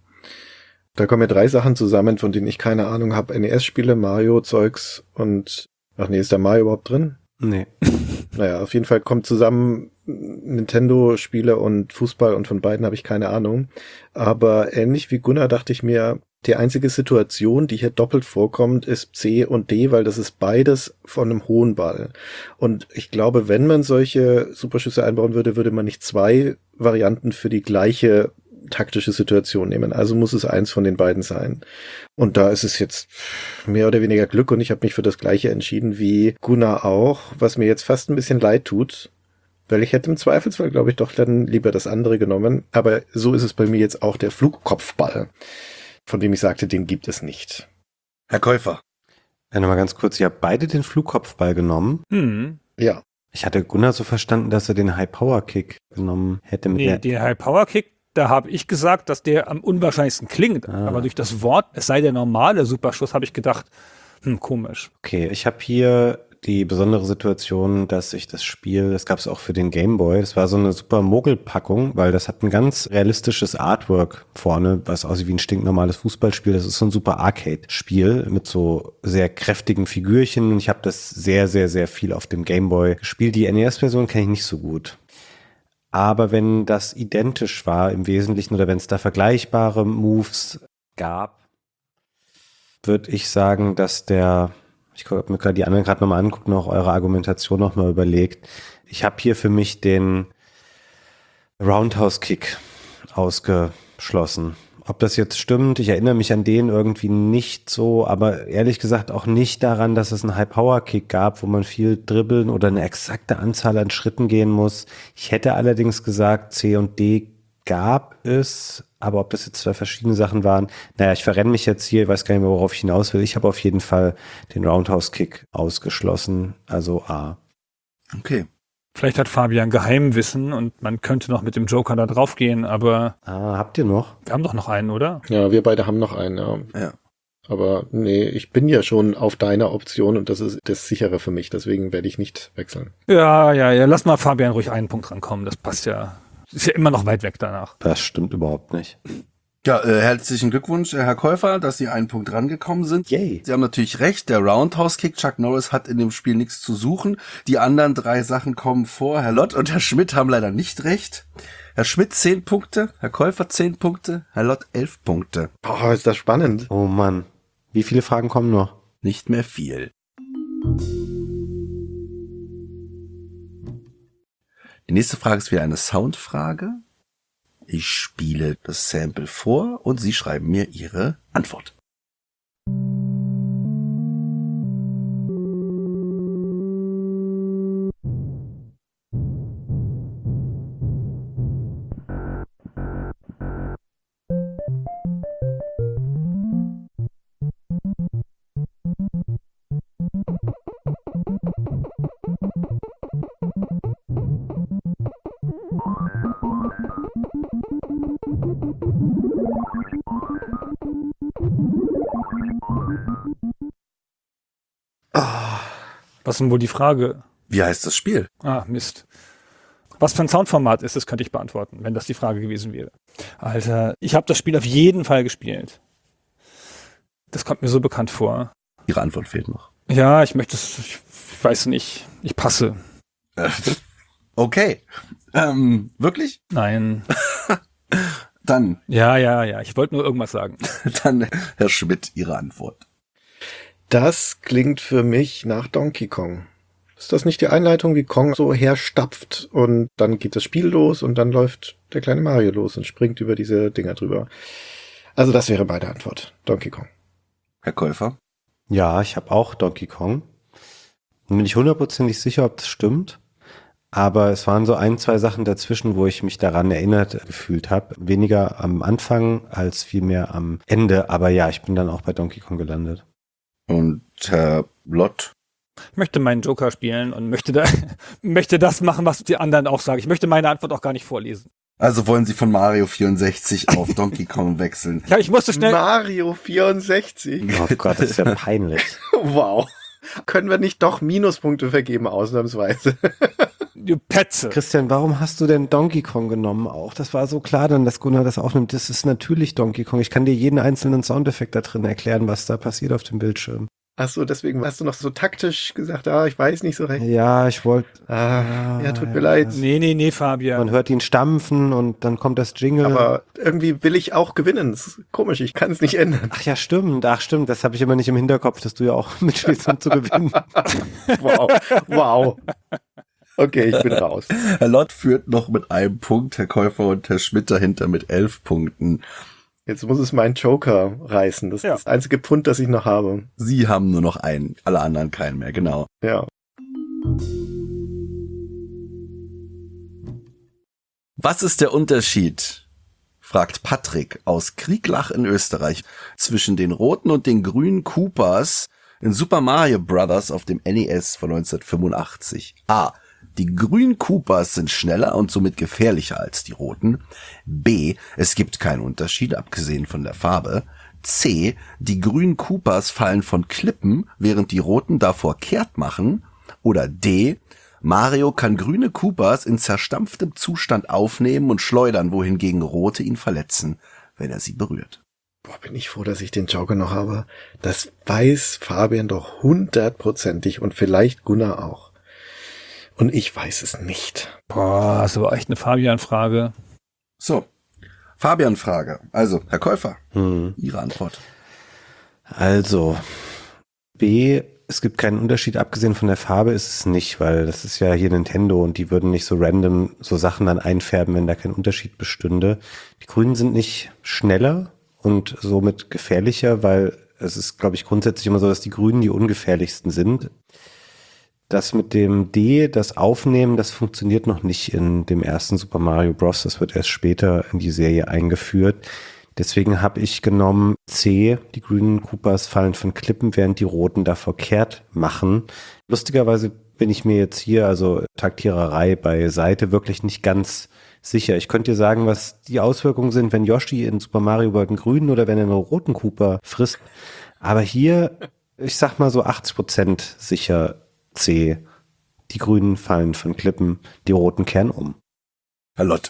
Speaker 3: Da kommen mir drei Sachen zusammen, von denen ich keine Ahnung habe. N E S-Spiele, Mario-Zeugs und... Ach nee, ist da Mario überhaupt drin?
Speaker 4: Nee.
Speaker 3: Naja, auf jeden Fall kommt zusammen Nintendo-Spiele und Fußball und von beiden habe ich keine Ahnung. Aber ähnlich wie Gunnar dachte ich mir, die einzige Situation, die hier doppelt vorkommt, ist C und D, weil das ist beides von einem hohen Ball. Und ich glaube, wenn man solche Superschüsse einbauen würde, würde man nicht zwei Varianten für die gleiche taktische Situation nehmen. Also muss es eins von den beiden sein. Und da ist es jetzt mehr oder weniger Glück und ich habe mich für das Gleiche entschieden wie Gunnar auch, was mir jetzt fast ein bisschen leid tut, weil ich hätte im Zweifelsfall, glaube ich, doch dann lieber das andere genommen. Aber so ist es bei mir jetzt auch der Flugkopfball, von dem ich sagte, den gibt es nicht.
Speaker 1: Herr Käufer.
Speaker 4: Ja, nochmal ganz kurz, ihr habt beide den Flugkopfball genommen.
Speaker 2: Hm.
Speaker 3: Ja.
Speaker 4: Ich hatte Gunnar so verstanden, dass er den High-Power-Kick genommen hätte. Mit
Speaker 2: Nee,
Speaker 4: der
Speaker 2: der High-Power-Kick, da habe ich gesagt, dass der am unwahrscheinlichsten klingt.
Speaker 4: Ah.
Speaker 2: Aber durch das Wort, es sei der normale Superschuss, habe ich gedacht, hm, komisch.
Speaker 4: Okay, ich habe hier die besondere Situation, dass ich das Spiel, das gab es auch für den Game Boy, das war so eine super Mogelpackung, weil das hat ein ganz realistisches Artwork vorne, was aussieht wie ein stinknormales Fußballspiel. Das ist so ein super Arcade-Spiel mit so sehr kräftigen Figürchen und ich habe das sehr, sehr, sehr viel auf dem Game Boy gespielt. Die N E S-Version kenne ich nicht so gut. Aber wenn das identisch war im Wesentlichen oder wenn es da vergleichbare Moves gab, würde ich sagen, dass der, ich habe mir gerade die anderen gerade nochmal angucken, auch eure Argumentation nochmal überlegt. Ich habe hier für mich den Roundhouse-Kick ausgeschlossen. Ob das jetzt stimmt, ich erinnere mich an den irgendwie nicht so, aber ehrlich gesagt auch nicht daran, dass es einen High-Power-Kick gab, wo man viel dribbeln oder eine exakte Anzahl an Schritten gehen muss. Ich hätte allerdings gesagt, C und D gab es, aber ob das jetzt zwei verschiedene Sachen waren, naja, ich verrenne mich jetzt hier, ich weiß gar nicht mehr, worauf ich hinaus will. Ich habe auf jeden Fall den Roundhouse-Kick ausgeschlossen, also A.
Speaker 1: Okay.
Speaker 2: Vielleicht hat Fabian Geheimwissen und man könnte noch mit dem Joker da drauf gehen, aber
Speaker 4: Ah, habt ihr noch?
Speaker 2: wir haben doch noch einen, oder?
Speaker 3: Ja, wir beide haben noch einen, ja.
Speaker 1: Ja.
Speaker 3: Aber nee, ich bin ja schon auf deiner Option und das ist das sichere für mich, deswegen werde ich nicht wechseln.
Speaker 2: Ja, ja, ja, lass mal Fabian ruhig einen Punkt rankommen, das passt ja. Ist ja immer noch weit weg danach.
Speaker 4: Das stimmt überhaupt nicht.
Speaker 1: Ja, äh, herzlichen Glückwunsch, Herr Käufer, dass Sie einen Punkt rangekommen sind.
Speaker 4: Yay.
Speaker 1: Sie haben natürlich recht, der Roundhouse-Kick, Chuck Norris hat in dem Spiel nichts zu suchen. Die anderen drei Sachen kommen vor. Herr Lott und Herr Schmidt haben leider nicht recht. Herr Schmidt zehn Punkte, Herr Käufer zehn Punkte, Herr Lott elf Punkte.
Speaker 3: Oh, ist das spannend.
Speaker 4: Oh Mann. Wie viele Fragen kommen noch?
Speaker 1: Nicht mehr viel. Die nächste Frage ist wieder eine Soundfrage. Ich spiele das Sample vor und Sie schreiben mir Ihre Antwort.
Speaker 2: Was ist denn wohl die Frage?
Speaker 1: Wie heißt das Spiel?
Speaker 2: Ah, Mist. Was für ein Soundformat ist es, könnte ich beantworten, wenn das die Frage gewesen wäre. Alter, ich habe das Spiel auf jeden Fall gespielt. Das kommt mir so bekannt vor.
Speaker 1: Ihre Antwort fehlt noch.
Speaker 2: Ja, ich möchte es, ich weiß nicht. Ich passe.
Speaker 1: Okay. Ähm, wirklich?
Speaker 2: Nein.
Speaker 1: Dann,
Speaker 2: Ja, ja, ja. Ich wollte nur irgendwas sagen.
Speaker 1: dann Herr Schmidt, Ihre Antwort.
Speaker 3: Das klingt für mich nach Donkey Kong. Ist das nicht die Einleitung, wie Kong so herstapft und dann geht das Spiel los und dann läuft der kleine Mario los und springt über diese Dinger drüber? Also das wäre meine Antwort. Donkey Kong.
Speaker 1: Herr Käufer?
Speaker 4: Ja, ich habe auch Donkey Kong. Bin nicht hundertprozentig sicher, ob das stimmt. Aber es waren so ein, zwei Sachen dazwischen, wo ich mich daran erinnert gefühlt habe. Weniger am Anfang als vielmehr am Ende. Aber ja, ich bin dann auch bei Donkey Kong gelandet.
Speaker 1: Und Herr Lott?
Speaker 2: Ich möchte meinen Joker spielen und möchte, da, möchte das machen, was die anderen auch sagen. Ich möchte meine Antwort auch gar nicht vorlesen.
Speaker 1: Also wollen Sie von Mario vierundsechzig auf Donkey Kong wechseln?
Speaker 2: Ja, ich musste schnell...
Speaker 3: Mario vierundsechzig.
Speaker 4: Oh Gott, das ist ja peinlich.
Speaker 3: Wow. Können wir nicht doch Minuspunkte vergeben, ausnahmsweise?
Speaker 2: Du Petze.
Speaker 4: Christian, warum hast du denn Donkey Kong genommen auch? Das war so klar dann, dass Gunnar das aufnimmt. Das ist natürlich Donkey Kong. Ich kann dir jeden einzelnen Soundeffekt da drin erklären, was da passiert auf dem Bildschirm.
Speaker 3: Ach so, deswegen hast du noch so taktisch gesagt, ah, ich weiß nicht so recht.
Speaker 4: Ja, ich wollte...
Speaker 3: Ah, ja, tut mir
Speaker 4: ja.
Speaker 3: leid.
Speaker 2: Nee, nee, nee, Fabian.
Speaker 4: Man hört ihn stampfen und dann kommt das Jingle.
Speaker 3: Aber irgendwie will ich auch gewinnen. Das ist komisch, ich kann es nicht ändern.
Speaker 4: Ach ja, stimmt. Ach stimmt, das habe ich immer nicht im Hinterkopf, dass du ja auch mitspielst, um zu gewinnen.
Speaker 3: Wow, wow. Okay, ich bin raus.
Speaker 1: Herr Lott führt noch mit einem Punkt, Herr Käufer und Herr Schmidt dahinter mit elf Punkten.
Speaker 3: Jetzt muss es meinen Joker reißen. Das
Speaker 2: Ja.
Speaker 3: ist das einzige Pfund, das ich noch habe.
Speaker 1: Sie haben nur noch einen, alle anderen keinen mehr, genau.
Speaker 3: Ja.
Speaker 1: Was ist der Unterschied, fragt Patrick aus Krieglach in Österreich, zwischen den roten und den grünen Koopas in Super Mario Bros. Auf dem N E S von neunzehnhundertfünfundachtzig? A. Die grünen Koopas sind schneller und somit gefährlicher als die roten. B. Es gibt keinen Unterschied, abgesehen von der Farbe. C. Die grünen Koopas fallen von Klippen, während die roten davor kehrt machen. Oder D. Mario kann grüne Koopas in zerstampftem Zustand aufnehmen und schleudern, wohingegen rote ihn verletzen, wenn er sie berührt.
Speaker 3: Boah, bin ich froh, dass ich den Joker noch habe. Das weiß Fabian doch hundertprozentig und vielleicht Gunnar auch. Und ich weiß es nicht.
Speaker 2: Boah, das war echt eine Fabian-Frage.
Speaker 1: So, Fabian-Frage. Also, Herr Käufer,
Speaker 4: Hm.
Speaker 1: Ihre Antwort.
Speaker 4: Also, B, es gibt keinen Unterschied, abgesehen von der Farbe ist es nicht, weil das ist ja hier Nintendo und die würden nicht so random so Sachen dann einfärben, wenn da kein Unterschied bestünde. Die Grünen sind nicht schneller und somit gefährlicher, weil es ist, glaube ich, grundsätzlich immer so, dass die Grünen die ungefährlichsten sind. Das mit dem D, das Aufnehmen, das funktioniert noch nicht in dem ersten Super Mario Bros. Das wird erst später in die Serie eingeführt. Deswegen habe ich genommen C, die grünen Koopas fallen von Klippen, während die roten davor kehrt machen. Lustigerweise bin ich mir jetzt hier, also Taktiererei beiseite, wirklich nicht ganz sicher. Ich könnte dir sagen, was die Auswirkungen sind, wenn Yoshi in Super Mario World einen grünen oder wenn er einen roten Koopa frisst. Aber hier, ich sag mal so achtzig Prozent sicher C. Die Grünen fallen von Klippen, die Roten kehren um.
Speaker 1: Herr Lott.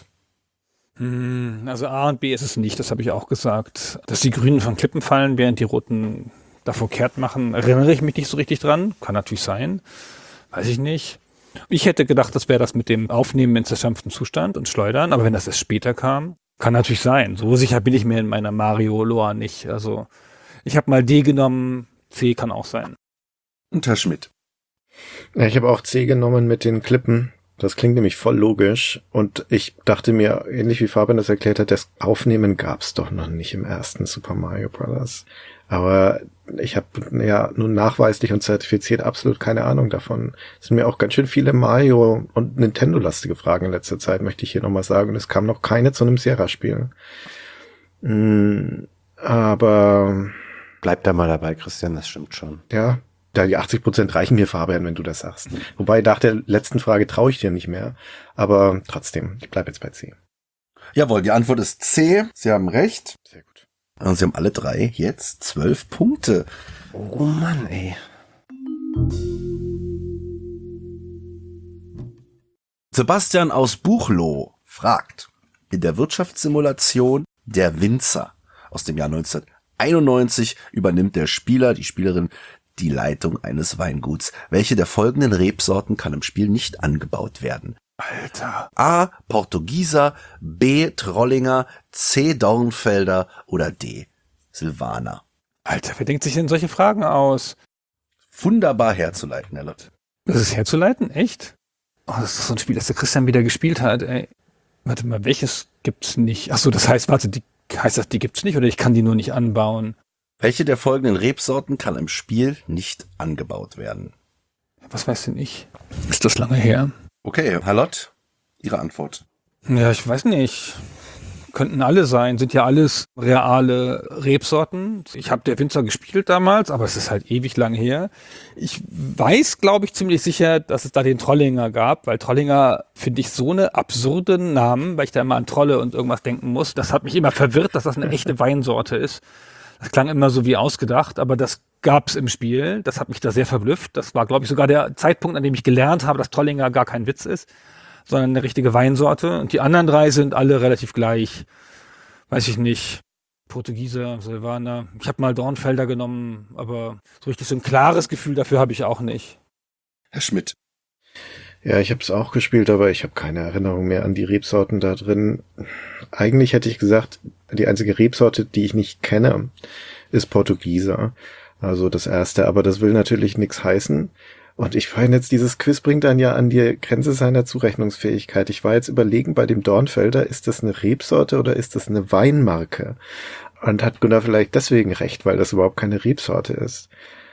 Speaker 2: Hm, also A und B ist es nicht, das habe ich auch gesagt. Dass die Grünen von Klippen fallen, während die Roten davor kehrt machen, erinnere ich mich nicht so richtig dran. Kann natürlich sein. Weiß ich nicht. Ich hätte gedacht, das wäre das mit dem Aufnehmen in zerstampftem Zustand und Schleudern, aber wenn das erst später kam, kann natürlich sein. So sicher bin ich mir in meiner Mario-Lore nicht. Also ich habe mal D genommen, C kann auch sein.
Speaker 1: Und Herr Schmidt.
Speaker 3: Ja, ich habe auch C genommen mit den Klippen. Das klingt nämlich voll logisch und ich dachte mir, ähnlich wie Fabian das erklärt hat, das Aufnehmen gab's doch noch nicht im ersten Super Mario Bros. Aber ich habe ja nun nachweislich und zertifiziert absolut keine Ahnung davon. Es sind mir auch ganz schön viele Mario- und Nintendo-lastige Fragen in letzter Zeit, möchte ich hier nochmal sagen. Und es kam noch keine zu einem Sierra-Spiel. Mm, aber...
Speaker 4: Bleib da mal dabei, Christian, das stimmt schon.
Speaker 3: Ja, da die achtzig Prozent reichen mir, Fabian, wenn du das sagst. Wobei, nach der letzten Frage traue ich dir nicht mehr. Aber trotzdem, ich bleib jetzt bei C.
Speaker 1: Jawohl, die Antwort ist C. Sie haben recht.
Speaker 3: Sehr gut.
Speaker 1: Und Sie haben alle drei jetzt zwölf Punkte.
Speaker 4: Oh Mann, ey.
Speaker 1: Sebastian aus Buchloe fragt, in der Wirtschaftssimulation Der Winzer aus dem Jahr neunzehnhunderteinundneunzig übernimmt der Spieler, die Spielerin, die Leitung eines Weinguts. Welche der folgenden Rebsorten kann im Spiel nicht angebaut werden?
Speaker 2: Alter.
Speaker 1: A. Portugieser, B. Trollinger, C. Dornfelder oder D. Silvaner.
Speaker 2: Alter, wer denkt sich denn solche Fragen aus?
Speaker 1: Wunderbar herzuleiten, Herr Lott.
Speaker 2: Das ist herzuleiten? Echt? Oh, das ist so ein Spiel, das der Christian wieder gespielt hat, ey. Warte mal, welches gibt's nicht? Ach so, das heißt, warte, die, heißt das, die gibt's nicht oder ich kann die nur nicht anbauen?
Speaker 1: Welche der folgenden Rebsorten kann im Spiel nicht angebaut werden?
Speaker 2: Was weiß denn ich? Ist das lange her?
Speaker 1: Okay, Herr Lott, Ihre Antwort.
Speaker 2: Ja, ich weiß nicht. Könnten alle sein, sind ja alles reale Rebsorten. Ich habe der Winzer gespielt damals, aber es ist halt ewig lang her. Ich weiß, glaube ich, ziemlich sicher, dass es da den Trollinger gab, weil Trollinger finde ich so eine absurden Namen, weil ich da immer an Trolle und irgendwas denken muss. Das hat mich immer verwirrt, dass das eine echte Weinsorte ist. Das klang immer so wie ausgedacht, aber das gab's im Spiel. Das hat mich da sehr verblüfft. Das war, glaube ich, sogar der Zeitpunkt, an dem ich gelernt habe, dass Trollinger gar kein Witz ist, sondern eine richtige Weinsorte. Und die anderen drei sind alle relativ gleich. Weiß ich nicht. Portugieser, Silvaner. Ich habe mal Dornfelder genommen, aber so richtig so ein klares Gefühl dafür habe ich auch nicht.
Speaker 1: Herr Schmidt.
Speaker 3: Ja, ich habe es auch gespielt, aber ich habe keine Erinnerung mehr an die Rebsorten da drin. Eigentlich hätte ich gesagt, die einzige Rebsorte, die ich nicht kenne, ist Portugieser. Also das erste, aber das will natürlich nichts heißen. Und ich meine jetzt, dieses Quiz bringt dann ja an die Grenze seiner Zurechnungsfähigkeit. Ich war jetzt überlegen, bei dem Dornfelder, ist das eine Rebsorte oder ist das eine Weinmarke? Und hat Gunnar vielleicht deswegen recht, weil das überhaupt keine Rebsorte ist.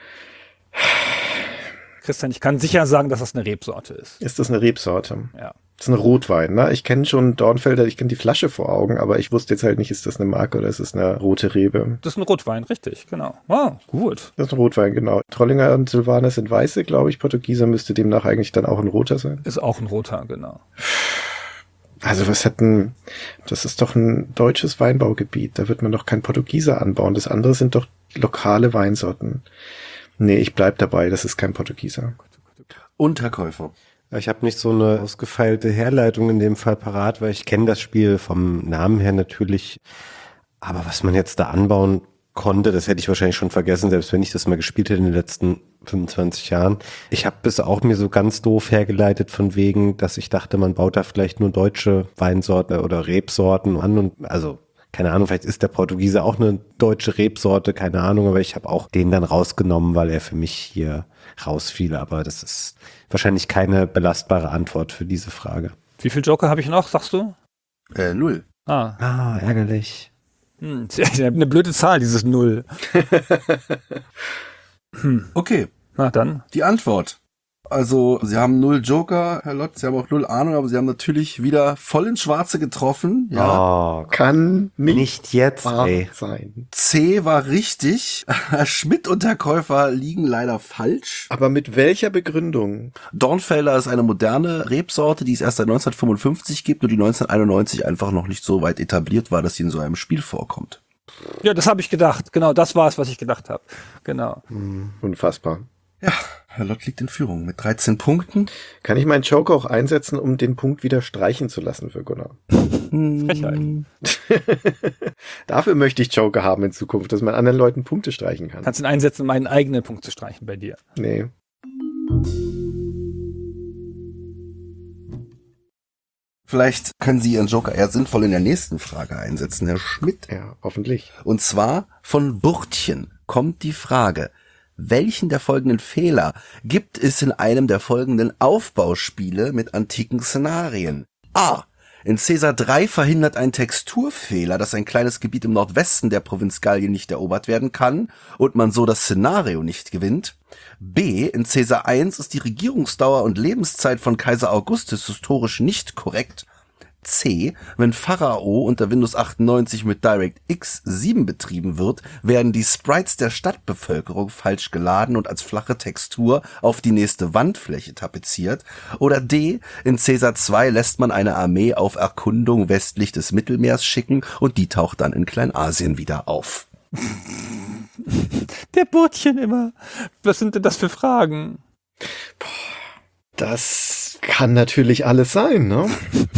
Speaker 2: Christian, ich kann sicher sagen, dass das eine Rebsorte ist.
Speaker 3: Ist das eine Rebsorte?
Speaker 2: Ja.
Speaker 3: Das ist ein Rotwein, ne? Ich kenne schon Dornfelder, ich kenne die Flasche vor Augen, aber ich wusste jetzt halt nicht, ist das eine Marke oder ist es eine rote Rebe?
Speaker 2: Das ist ein Rotwein, richtig, genau. Ah, gut.
Speaker 3: Das ist ein Rotwein, genau. Trollinger und Silvaner sind weiße, glaube ich. Portugieser müsste demnach eigentlich dann auch ein roter sein.
Speaker 2: Ist auch ein roter, genau.
Speaker 3: Also was hätten, das ist doch ein deutsches Weinbaugebiet, da wird man doch kein Portugieser anbauen. Das andere sind doch lokale Weinsorten. Nee, ich bleib dabei, das ist kein Portugieser.
Speaker 1: Und Herr Käufer.
Speaker 4: Ich habe nicht so eine ausgefeilte Herleitung in dem Fall parat, weil ich kenne das Spiel vom Namen her natürlich. Aber was man jetzt da anbauen konnte, das hätte ich wahrscheinlich schon vergessen, selbst wenn ich das mal gespielt hätte in den letzten fünfundzwanzig Jahren. Ich habe es auch mir so ganz doof hergeleitet von wegen, dass ich dachte, man baut da vielleicht nur deutsche Weinsorten oder Rebsorten an und also keine Ahnung, vielleicht ist der Portugiese auch eine deutsche Rebsorte, keine Ahnung, aber ich habe auch den dann rausgenommen, weil er für mich hier rausfiel. Aber das ist wahrscheinlich keine belastbare Antwort für diese Frage.
Speaker 2: Wie viel Joker habe ich noch, sagst du?
Speaker 1: Äh, null.
Speaker 2: Ah,
Speaker 4: Ah, ärgerlich.
Speaker 2: hm, eine blöde Zahl, dieses Null. hm.
Speaker 1: Okay,
Speaker 2: Na dann.
Speaker 1: die Antwort. Also, Sie haben null Joker, Herr Lott, Sie haben auch null Ahnung, aber Sie haben natürlich wieder voll ins Schwarze getroffen. Ja.
Speaker 4: Oh,
Speaker 3: Kann nicht,
Speaker 4: nicht jetzt,
Speaker 3: wahr
Speaker 4: ey.
Speaker 3: sein.
Speaker 1: C war richtig. Herr Schmidt und Herr Käufer liegen leider falsch.
Speaker 3: Aber mit welcher Begründung?
Speaker 1: Dornfelder ist eine moderne Rebsorte, die es erst seit neunzehnhundertfünfundfünfzig gibt und die neunzehnhunderteinundneunzig einfach noch nicht so weit etabliert war, dass sie in so einem Spiel vorkommt.
Speaker 2: Ja, das habe ich gedacht. Genau, das war es, was ich gedacht habe. Genau.
Speaker 3: Unfassbar.
Speaker 1: Ja, Herr Lott liegt in Führung mit dreizehn Punkten.
Speaker 3: Kann ich meinen Joker auch einsetzen, um den Punkt wieder streichen zu lassen für Gunnar?
Speaker 2: Frechheit.
Speaker 3: Dafür möchte ich Joker haben in Zukunft, dass man anderen Leuten Punkte streichen kann.
Speaker 2: Kannst ihn einsetzen, um einen eigenen Punkt zu streichen bei dir.
Speaker 3: Nee.
Speaker 1: Vielleicht können Sie Ihren Joker eher sinnvoll in der nächsten Frage einsetzen, Herr Schmidt.
Speaker 3: Ja, hoffentlich.
Speaker 1: Und zwar von Burtchen kommt die Frage, Welchen der folgenden Fehler gibt es in einem der folgenden Aufbauspiele mit antiken Szenarien? A. In Caesar drei verhindert ein Texturfehler, dass ein kleines Gebiet im Nordwesten der Provinz Gallien nicht erobert werden kann und man so das Szenario nicht gewinnt. B. In Caesar eins ist die Regierungsdauer und Lebenszeit von Kaiser Augustus historisch nicht korrekt. C. Wenn Pharao unter Windows achtundneunzig mit DirectX sieben betrieben wird, werden die Sprites der Stadtbevölkerung falsch geladen und als flache Textur auf die nächste Wandfläche tapeziert. Oder D. In Caesar zwei lässt man eine Armee auf Erkundung westlich des Mittelmeers schicken und die taucht dann in Kleinasien wieder auf.
Speaker 2: Der Burtchen immer. Was sind denn das für Fragen?
Speaker 3: Das kann natürlich alles sein, ne?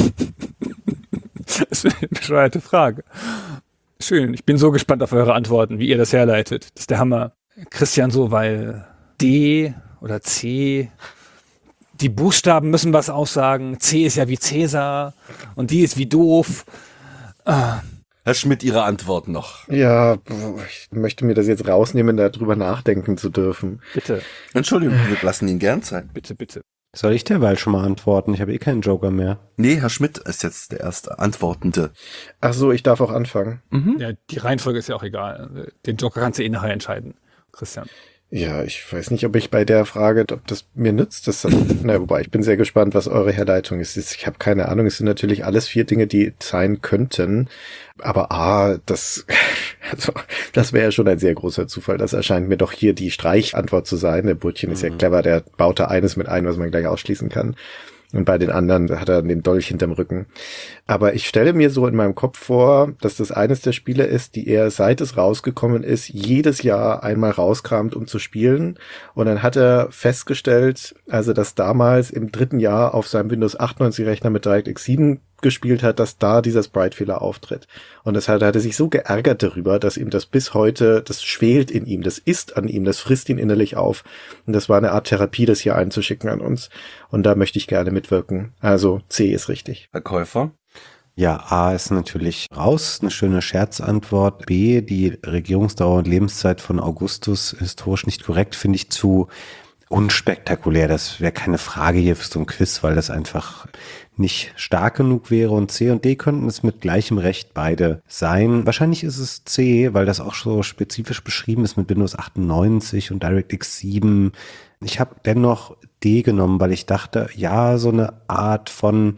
Speaker 2: Das ist eine bescheuerte Frage. Schön, ich bin so gespannt auf eure Antworten, wie ihr das herleitet. Das ist der Hammer. Christian so, weil D oder C, die Buchstaben müssen was aussagen. C ist ja wie Cäsar und D ist wie doof. Ah.
Speaker 1: Herr Schmidt, Ihre Antwort noch.
Speaker 3: Ja, ich möchte mir das jetzt rausnehmen, darüber nachdenken zu dürfen.
Speaker 2: Bitte.
Speaker 1: Entschuldigung, wir lassen Ihnen gern Zeit.
Speaker 2: Bitte, bitte.
Speaker 4: Soll ich derweil schon mal antworten? Ich habe eh keinen Joker mehr.
Speaker 1: Nee, Herr Schmidt ist jetzt der erste Antwortende.
Speaker 3: Ach so, ich darf auch anfangen.
Speaker 1: Mhm.
Speaker 2: Ja, die Reihenfolge ist ja auch egal. Den Joker kannst du eh nachher entscheiden, Christian.
Speaker 3: Ja, ich weiß nicht, ob ich bei der Frage, ob das mir nützt. Das, na, wobei, ich bin sehr gespannt, was eure Herleitung ist. Ich habe keine Ahnung. Es sind natürlich alles vier Dinge, die sein könnten. Aber A, das, also, das wäre ja schon ein sehr großer Zufall. Das erscheint mir doch hier die Streichantwort zu sein. Der Burtchen mhm. ist ja clever, der baut da eines mit ein, was man gleich ausschließen kann. Und bei den anderen hat er den Dolch hinterm Rücken. Aber ich stelle mir so in meinem Kopf vor, dass das eines der Spiele ist, die er, seit es rausgekommen ist, jedes Jahr einmal rauskramt, um zu spielen. Und dann hat er festgestellt, also dass damals im dritten Jahr auf seinem Windows achtundneunzig-Rechner mit DirectX sieben gespielt hat, dass da dieser Sprite-Fehler auftritt. Und deshalb hat er sich so geärgert darüber, dass ihm das bis heute, das schwelt in ihm, das isst an ihm, das frisst ihn innerlich auf. Und das war eine Art Therapie, das hier einzuschicken an uns. Und da möchte ich gerne mitwirken. Also C ist richtig.
Speaker 1: Herr Käufer?
Speaker 4: Ja, A ist natürlich raus, eine schöne Scherzantwort. B, die Regierungsdauer und Lebenszeit von Augustus historisch nicht korrekt, finde ich zu unspektakulär. Das wäre keine Frage hier für so ein Quiz, weil das einfach nicht stark genug wäre. Und C und D könnten es mit gleichem Recht beide sein. Wahrscheinlich ist es C, weil das auch so spezifisch beschrieben ist mit Windows achtundneunzig und DirectX sieben. Ich habe dennoch D genommen, weil ich dachte, ja, so eine Art von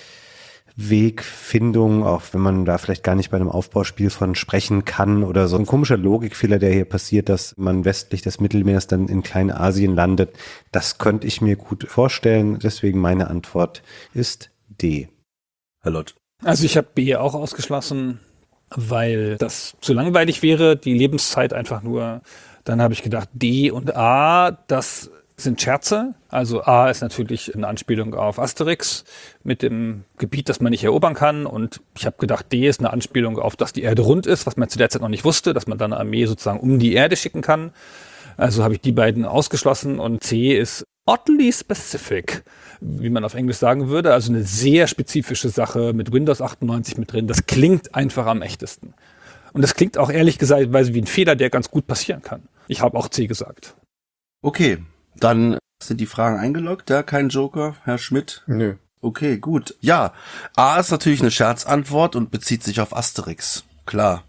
Speaker 4: Wegfindung, auch wenn man da vielleicht gar nicht bei einem Aufbauspiel von sprechen kann oder so ein komischer Logikfehler, der hier passiert, dass man westlich des Mittelmeers dann in Kleinasien landet, das könnte ich mir gut vorstellen. Deswegen meine Antwort ist D.
Speaker 1: Herr Lott?
Speaker 2: Also ich habe B auch ausgeschlossen, weil das zu langweilig wäre, die Lebenszeit einfach nur. Dann habe ich gedacht, D und A, das sind Scherze. Also A ist natürlich eine Anspielung auf Asterix mit dem Gebiet, das man nicht erobern kann. Und ich habe gedacht, D ist eine Anspielung auf, dass die Erde rund ist, was man zu der Zeit noch nicht wusste, dass man dann eine Armee sozusagen um die Erde schicken kann. Also habe ich die beiden ausgeschlossen. Und C ist oddly specific, wie man auf Englisch sagen würde. Also eine sehr spezifische Sache mit Windows achtundneunzig mit drin. Das klingt einfach am echtesten. Und das klingt auch ehrlich gesagt wie ein Fehler, der ganz gut passieren kann. Ich habe auch C gesagt.
Speaker 1: Okay. Dann sind die Fragen eingeloggt, ja, kein Joker, Herr Schmidt?
Speaker 3: Nö.
Speaker 1: Okay, gut. Ja, A ist natürlich eine Scherzantwort und bezieht sich auf Asterix, klar.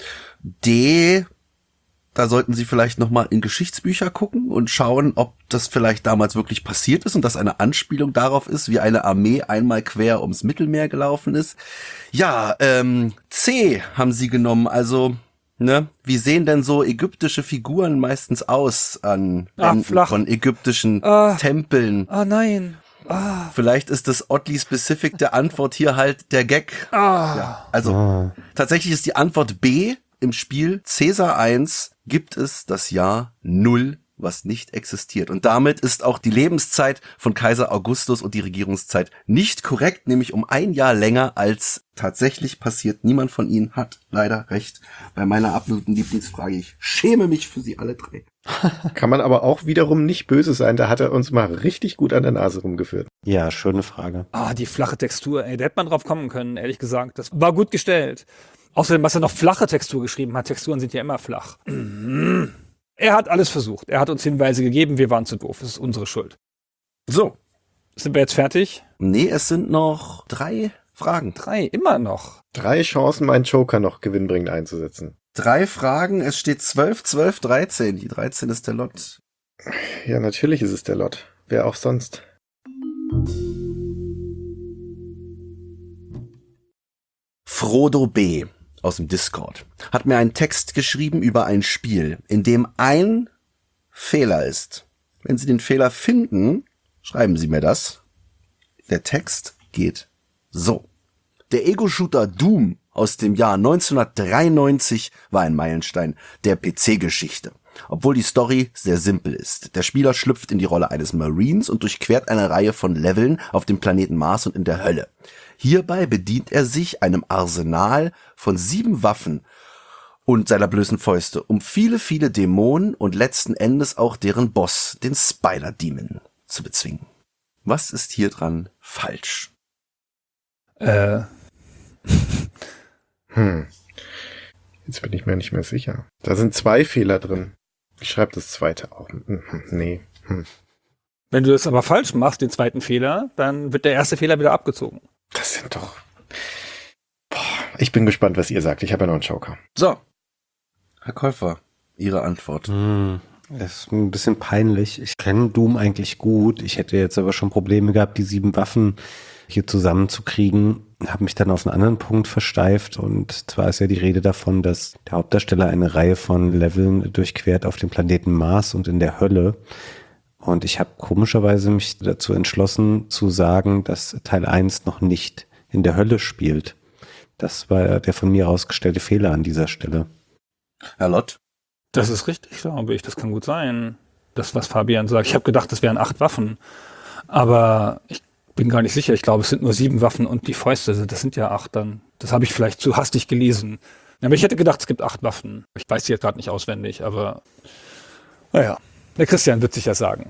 Speaker 1: D, da sollten Sie vielleicht nochmal in Geschichtsbücher gucken und schauen, ob das vielleicht damals wirklich passiert ist und das eine Anspielung darauf ist, wie eine Armee einmal quer ums Mittelmeer gelaufen ist. Ja, ähm, C haben Sie genommen, also... Ne? Wie sehen denn so ägyptische Figuren meistens aus an Wänden
Speaker 2: ah,
Speaker 1: von ägyptischen
Speaker 2: ah,
Speaker 1: Tempeln?
Speaker 2: Ah, nein. Ah.
Speaker 1: Vielleicht ist das oddly specific der Antwort hier halt der Gag.
Speaker 2: Ah.
Speaker 1: Ja, also
Speaker 4: Ah.
Speaker 1: tatsächlich ist die Antwort B im Spiel Caesar eins gibt es das Jahr null, was nicht existiert. Und damit ist auch die Lebenszeit von Kaiser Augustus und die Regierungszeit nicht korrekt, nämlich um ein Jahr länger als tatsächlich passiert. Niemand von Ihnen hat leider recht bei meiner absoluten Lieblingsfrage. Ich schäme mich für Sie alle drei.
Speaker 3: Kann man aber auch wiederum nicht böse sein. Da hat er uns mal richtig gut an der Nase rumgeführt.
Speaker 4: Ja, schöne Frage.
Speaker 2: Ah, die flache Textur, ey, da hätte man drauf kommen können, ehrlich gesagt. Das war gut gestellt. Außerdem, was er noch flache Textur geschrieben hat. Texturen sind ja immer flach. Er hat alles versucht. Er hat uns Hinweise gegeben, wir waren zu doof. Das ist unsere Schuld.
Speaker 1: So.
Speaker 2: Sind wir jetzt fertig?
Speaker 1: Nee, es sind noch drei Fragen.
Speaker 2: Drei, immer noch.
Speaker 3: Drei Chancen, meinen Joker noch gewinnbringend einzusetzen.
Speaker 1: Drei Fragen, es steht zwölf, zwölf, dreizehn. Die dreizehn ist der Lot.
Speaker 3: Ja, natürlich ist es der Lot. Wer auch sonst.
Speaker 1: Frodo B. aus dem Discord hat mir einen Text geschrieben über ein Spiel, in dem ein Fehler ist. Wenn Sie den Fehler finden, schreiben Sie mir das. Der Text geht so. Der Ego-Shooter Doom aus dem Jahr neunzehnhundertdreiundneunzig war ein Meilenstein der P C-Geschichte. Obwohl die Story sehr simpel ist. Der Spieler schlüpft in die Rolle eines Marines und durchquert eine Reihe von Leveln auf dem Planeten Mars und in der Hölle. Hierbei bedient er sich einem Arsenal von sieben Waffen und seiner blößen Fäuste, um viele, viele Dämonen und letzten Endes auch deren Boss, den Spider-Demon, zu bezwingen. Was ist hier dran falsch?
Speaker 3: Äh. hm. Jetzt bin ich mir nicht mehr sicher. Da sind zwei Fehler drin. Ich schreibe das zweite auch. Nee. Hm.
Speaker 2: Wenn du das aber falsch machst, den zweiten Fehler, dann wird der erste Fehler wieder abgezogen.
Speaker 3: Das sind doch... Boah, ich bin gespannt, was ihr sagt. Ich habe ja noch einen Joker.
Speaker 1: So, Herr Käufer, Ihre Antwort.
Speaker 4: Hm, das ist ein bisschen peinlich. Ich kenne Doom eigentlich gut. Ich hätte jetzt aber schon Probleme gehabt, die sieben Waffen hier zusammenzukriegen. Habe mich dann auf einen anderen Punkt versteift. Und zwar ist ja die Rede davon, dass der Hauptdarsteller eine Reihe von Leveln durchquert auf dem Planeten Mars und in der Hölle. Und ich habe komischerweise mich dazu entschlossen zu sagen, dass Teil eins noch nicht in der Hölle spielt. Das war der von mir ausgestellte Fehler an dieser Stelle.
Speaker 1: Herr Lott?
Speaker 2: Das ist richtig, glaube ich. Das kann gut sein. Das, was Fabian sagt. Ich habe gedacht, das wären acht Waffen. Aber ich bin gar nicht sicher. Ich glaube, es sind nur sieben Waffen und die Fäuste. Das sind ja acht dann. Das habe ich vielleicht zu hastig gelesen. Aber ich hätte gedacht, es gibt acht Waffen. Ich weiß die jetzt gerade nicht auswendig, aber naja. Der Christian wird sich ja sagen.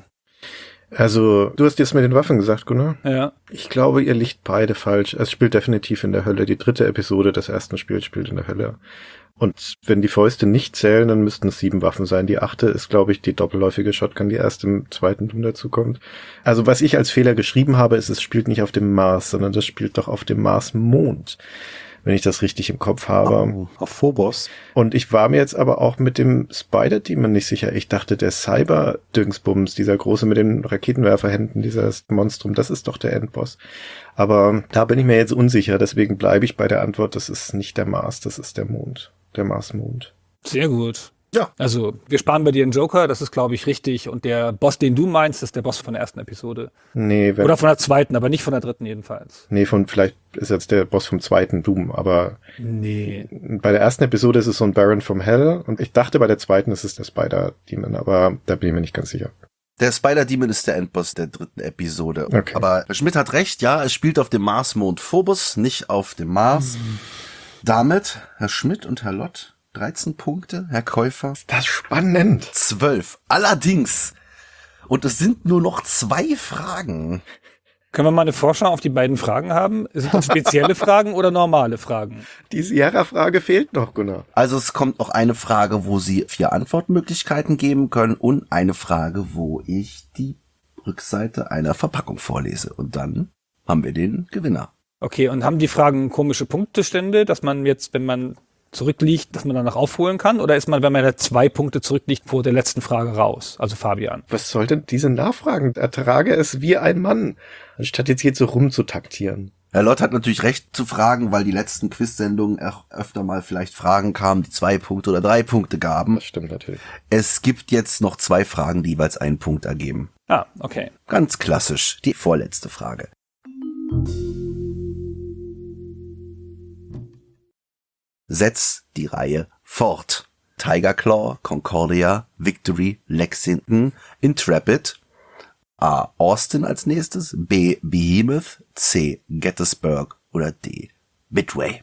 Speaker 3: Also, du hast jetzt mit den Waffen gesagt, Gunnar?
Speaker 2: Ja.
Speaker 3: Ich glaube, ihr liegt beide falsch. Es spielt definitiv in der Hölle. Die dritte Episode des ersten Spiels spielt in der Hölle. Und wenn die Fäuste nicht zählen, dann müssten es sieben Waffen sein. Die achte ist, glaube ich, die doppelläufige Shotgun, die erst im zweiten Doom dazu kommt. Also, was ich als Fehler geschrieben habe, ist, es spielt nicht auf dem Mars, sondern das spielt doch auf dem Mars-Mond. Wenn ich das richtig im Kopf habe.
Speaker 4: Oh, auf Phobos.
Speaker 3: Und ich war mir jetzt aber auch mit dem Spider-Demon nicht sicher. Ich dachte, der Cyber-Dingsbums, dieser große mit den Raketenwerferhänden, dieses Monstrum, das ist doch der Endboss. Aber da bin ich mir jetzt unsicher, deswegen bleibe ich bei der Antwort, das ist nicht der Mars, das ist der Mond. Der Mars-Mond.
Speaker 2: Sehr gut.
Speaker 1: Ja.
Speaker 2: Also, wir sparen bei dir einen Joker, das ist, glaube ich, richtig. Und der Boss, den du meinst, ist der Boss von der ersten Episode.
Speaker 3: Nee, wenn,
Speaker 2: Oder von der zweiten, aber nicht von der dritten jedenfalls.
Speaker 3: Nee, von, vielleicht ist jetzt der Boss vom zweiten Doom, aber
Speaker 2: Nee.
Speaker 3: bei der ersten Episode ist es so ein Baron from Hell und ich dachte, bei der zweiten ist es der Spider-Demon, aber da bin ich mir nicht ganz sicher.
Speaker 1: Der Spider-Demon ist der Endboss der dritten Episode.
Speaker 3: Okay.
Speaker 1: Aber Schmidt hat recht, ja, es spielt auf dem Mars-Mond Phobos, nicht auf dem Mars. Mhm. Damit, Herr Schmidt und Herr Lott, dreizehn Punkte, Herr Käufer.
Speaker 3: Das ist spannend.
Speaker 1: zwölf. Allerdings. Und es sind nur noch zwei Fragen.
Speaker 2: Können wir mal eine Vorschau auf die beiden Fragen haben? Sind das spezielle Fragen oder normale Fragen?
Speaker 3: Die Sierra-Frage fehlt noch, Gunnar.
Speaker 1: Also es kommt noch eine Frage, wo Sie vier Antwortmöglichkeiten geben können und eine Frage, wo ich die Rückseite einer Verpackung vorlese. Und dann haben wir den Gewinner.
Speaker 2: Okay, und haben die Fragen komische Punktestände, dass man jetzt, wenn man zurückliegt, dass man danach aufholen kann? Oder ist man, wenn man da zwei Punkte zurückliegt, vor der letzten Frage raus? Also Fabian.
Speaker 3: Was soll denn diese Nachfragen? Ertrage es wie ein Mann, anstatt jetzt hier so rumzutaktieren.
Speaker 1: Herr Lott hat natürlich recht zu fragen, weil die letzten Quiz-Sendungen auch öfter mal vielleicht Fragen kamen, die zwei Punkte oder drei Punkte gaben.
Speaker 3: Das stimmt natürlich.
Speaker 1: Es gibt jetzt noch zwei Fragen, die jeweils einen Punkt ergeben.
Speaker 2: Ah, okay.
Speaker 1: Ganz klassisch, die vorletzte Frage. Setz die Reihe fort. Tiger Claw, Concordia, Victory, Lexington, Intrepid. A. Austin als nächstes. B. Behemoth. C. Gettysburg. Oder D. Midway.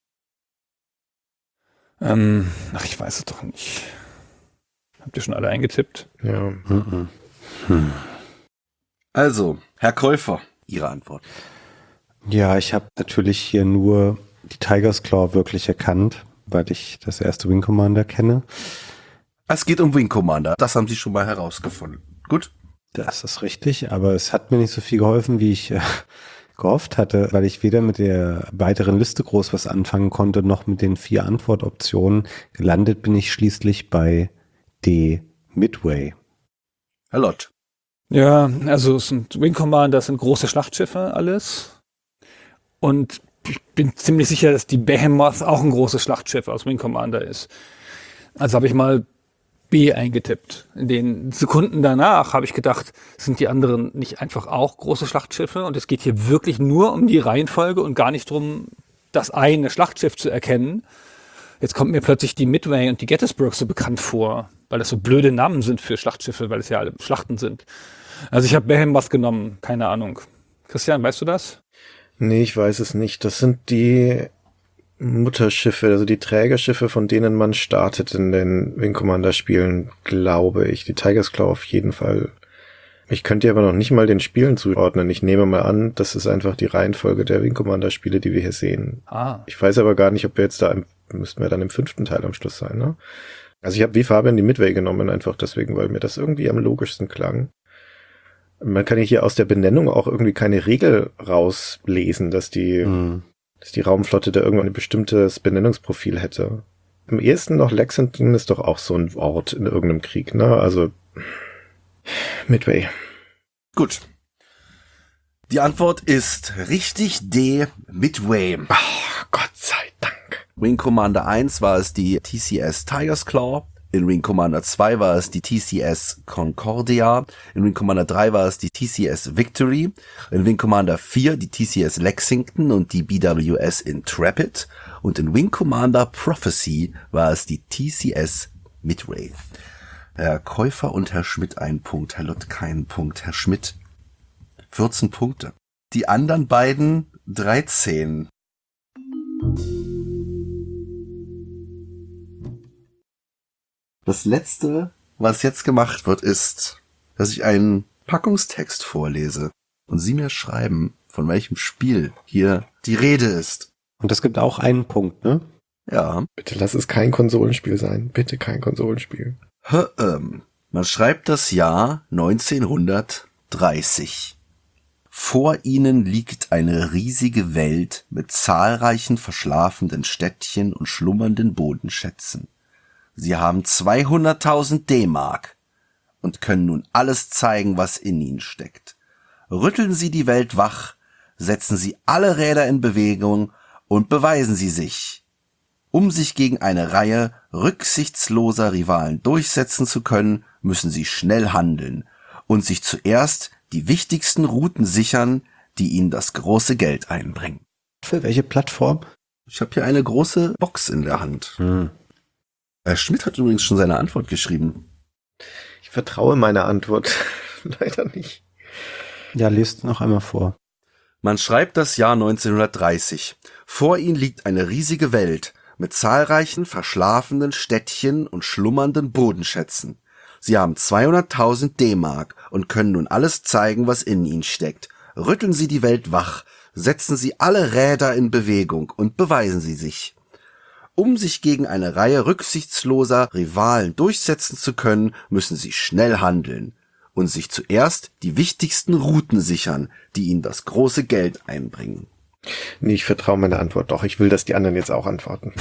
Speaker 2: Ähm, ach, ich weiß es doch nicht. Habt ihr schon alle eingetippt?
Speaker 3: Ja.
Speaker 4: Mhm. Hm.
Speaker 1: Also, Herr Käufer, Ihre Antwort.
Speaker 4: Ja, ich habe natürlich hier nur die Tiger's Claw wirklich erkannt, weil ich das erste Wing Commander kenne.
Speaker 1: Es geht um Wing Commander. Das haben Sie schon mal herausgefunden. Gut?
Speaker 4: Das ist richtig, aber es hat mir nicht so viel geholfen, wie ich äh, gehofft hatte, weil ich weder mit der weiteren Liste groß was anfangen konnte, noch mit den vier Antwortoptionen. Gelandet bin ich schließlich bei D. Midway.
Speaker 1: Herr Lott.
Speaker 2: Ja, also es sind Wing Commander, das sind große Schlachtschiffe alles. Und ich bin ziemlich sicher, dass die Behemoth auch ein großes Schlachtschiff aus Wing Commander ist. Also habe ich mal B eingetippt. In den Sekunden danach habe ich gedacht, sind die anderen nicht einfach auch große Schlachtschiffe? Und es geht hier wirklich nur um die Reihenfolge und gar nicht darum, das eine Schlachtschiff zu erkennen. Jetzt kommt mir plötzlich die Midway und die Gettysburg so bekannt vor, weil das so blöde Namen sind für Schlachtschiffe, weil es ja alle Schlachten sind. Also ich habe Behemoth genommen, keine Ahnung. Christian, weißt du das?
Speaker 3: Nee, ich weiß es nicht. Das sind die Mutterschiffe, also die Trägerschiffe, von denen man startet in den Wing Commander Spielen, glaube ich. Die Tiger's Claw auf jeden Fall. Ich könnte dir aber noch nicht mal den Spielen zuordnen. Ich nehme mal an, das ist einfach die Reihenfolge der Wing Commander Spiele, die wir hier sehen.
Speaker 2: Ah.
Speaker 3: Ich weiß aber gar nicht, ob wir jetzt da, im, müssten wir dann im fünften Teil am Schluss sein, ne? Also ich habe wie Fabian die Midway genommen, einfach deswegen, weil mir das irgendwie am logischsten klang. Man kann ja hier aus der Benennung auch irgendwie keine Regel rauslesen, dass die, mhm. dass die Raumflotte da irgendwann ein bestimmtes Benennungsprofil hätte. Am ehesten noch Lexington ist doch auch so ein Ort in irgendeinem Krieg, ne? Also Midway.
Speaker 1: Gut. Die Antwort ist richtig D. Midway.
Speaker 3: Ach, Gott sei Dank.
Speaker 1: Wing Commander eins war es die T C S Tiger's Claw. In Wing Commander zwei war es die T C S Concordia. In Wing Commander drei war es die T C S Victory. In Wing Commander vier die T C S Lexington und die B W S Intrepid. Und in Wing Commander Prophecy war es die T C S Midway. Herr Käufer und Herr Schmidt ein Punkt, Herr Lott keinen Punkt, Herr Schmidt vierzehn Punkte. Die anderen beiden dreizehn. Das letzte, was jetzt gemacht wird, ist, dass ich einen Packungstext vorlese und Sie mir schreiben, von welchem Spiel hier die Rede ist.
Speaker 4: Und das gibt auch einen Punkt, ne?
Speaker 1: Ja.
Speaker 3: Bitte lass es kein Konsolenspiel sein. Bitte kein Konsolenspiel.
Speaker 1: Ähm, man schreibt das Jahr neunzehnhundertdreißig. Vor ihnen liegt eine riesige Welt mit zahlreichen verschlafenen Städtchen und schlummernden Bodenschätzen. Sie haben zweihunderttausend D-Mark und können nun alles zeigen, was in ihnen steckt. Rütteln Sie die Welt wach, setzen Sie alle Räder in Bewegung und beweisen Sie sich. Um sich gegen eine Reihe rücksichtsloser Rivalen durchsetzen zu können, müssen Sie schnell handeln und sich zuerst die wichtigsten Routen sichern, die Ihnen das große Geld einbringen.
Speaker 4: Für welche Plattform?
Speaker 1: Ich habe hier eine große Box in der Hand.
Speaker 4: Hm.
Speaker 1: Herr Schmidt hat übrigens schon seine Antwort geschrieben.
Speaker 3: Ich vertraue meiner Antwort leider nicht.
Speaker 4: Ja, lest noch einmal vor.
Speaker 1: Man schreibt das Jahr neunzehnhundertdreißig. Vor ihnen liegt eine riesige Welt mit zahlreichen verschlafenen Städtchen und schlummernden Bodenschätzen. Sie haben zweihunderttausend D-Mark und können nun alles zeigen, was in ihnen steckt. Rütteln Sie die Welt wach, setzen Sie alle Räder in Bewegung und beweisen Sie sich. Um sich gegen eine Reihe rücksichtsloser Rivalen durchsetzen zu können, müssen Sie schnell handeln und sich zuerst die wichtigsten Routen sichern, die Ihnen das große Geld einbringen.
Speaker 3: Nee, ich vertraue meiner Antwort doch. Ich will, dass die anderen jetzt auch antworten.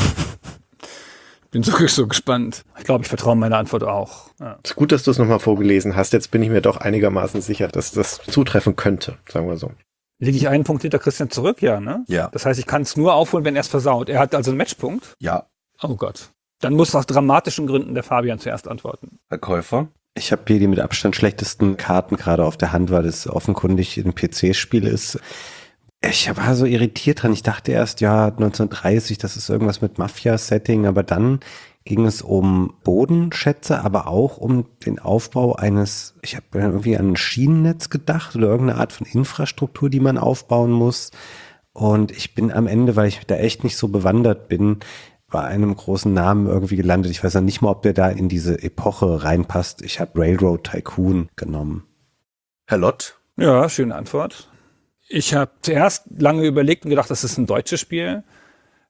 Speaker 2: Bin so, so gespannt. Ich glaube, ich vertraue meiner Antwort auch. Ja.
Speaker 3: Ist gut, dass du es nochmal vorgelesen hast. Jetzt bin ich mir doch einigermaßen sicher, dass das zutreffen könnte, sagen wir so.
Speaker 2: Liege ich einen Punkt hinter Christian zurück? Ja, ne?
Speaker 1: Ja.
Speaker 2: Das heißt, ich kann es nur aufholen, wenn er es versaut. Er hat also einen Matchpunkt?
Speaker 1: Ja.
Speaker 2: Oh Gott. Dann muss aus dramatischen Gründen der Fabian zuerst antworten.
Speaker 1: Herr Käufer?
Speaker 4: Ich habe hier die mit Abstand schlechtesten Karten gerade auf der Hand, weil es offenkundig ein P C-Spiel ist. Ich war so irritiert dran. Ich dachte erst, ja, neunzehnhundertdreißig, das ist irgendwas mit Mafia-Setting, aber dann ging es um Bodenschätze, aber auch um den Aufbau eines, ich habe irgendwie an ein Schienennetz gedacht oder irgendeine Art von Infrastruktur, die man aufbauen muss. Und ich bin am Ende, weil ich da echt nicht so bewandert bin, bei einem großen Namen irgendwie gelandet. Ich weiß ja nicht mal, ob der da in diese Epoche reinpasst. Ich habe Railroad Tycoon genommen.
Speaker 1: Herr Lott?
Speaker 2: Ja, schöne Antwort. Ich habe zuerst lange überlegt und gedacht, das ist ein deutsches Spiel.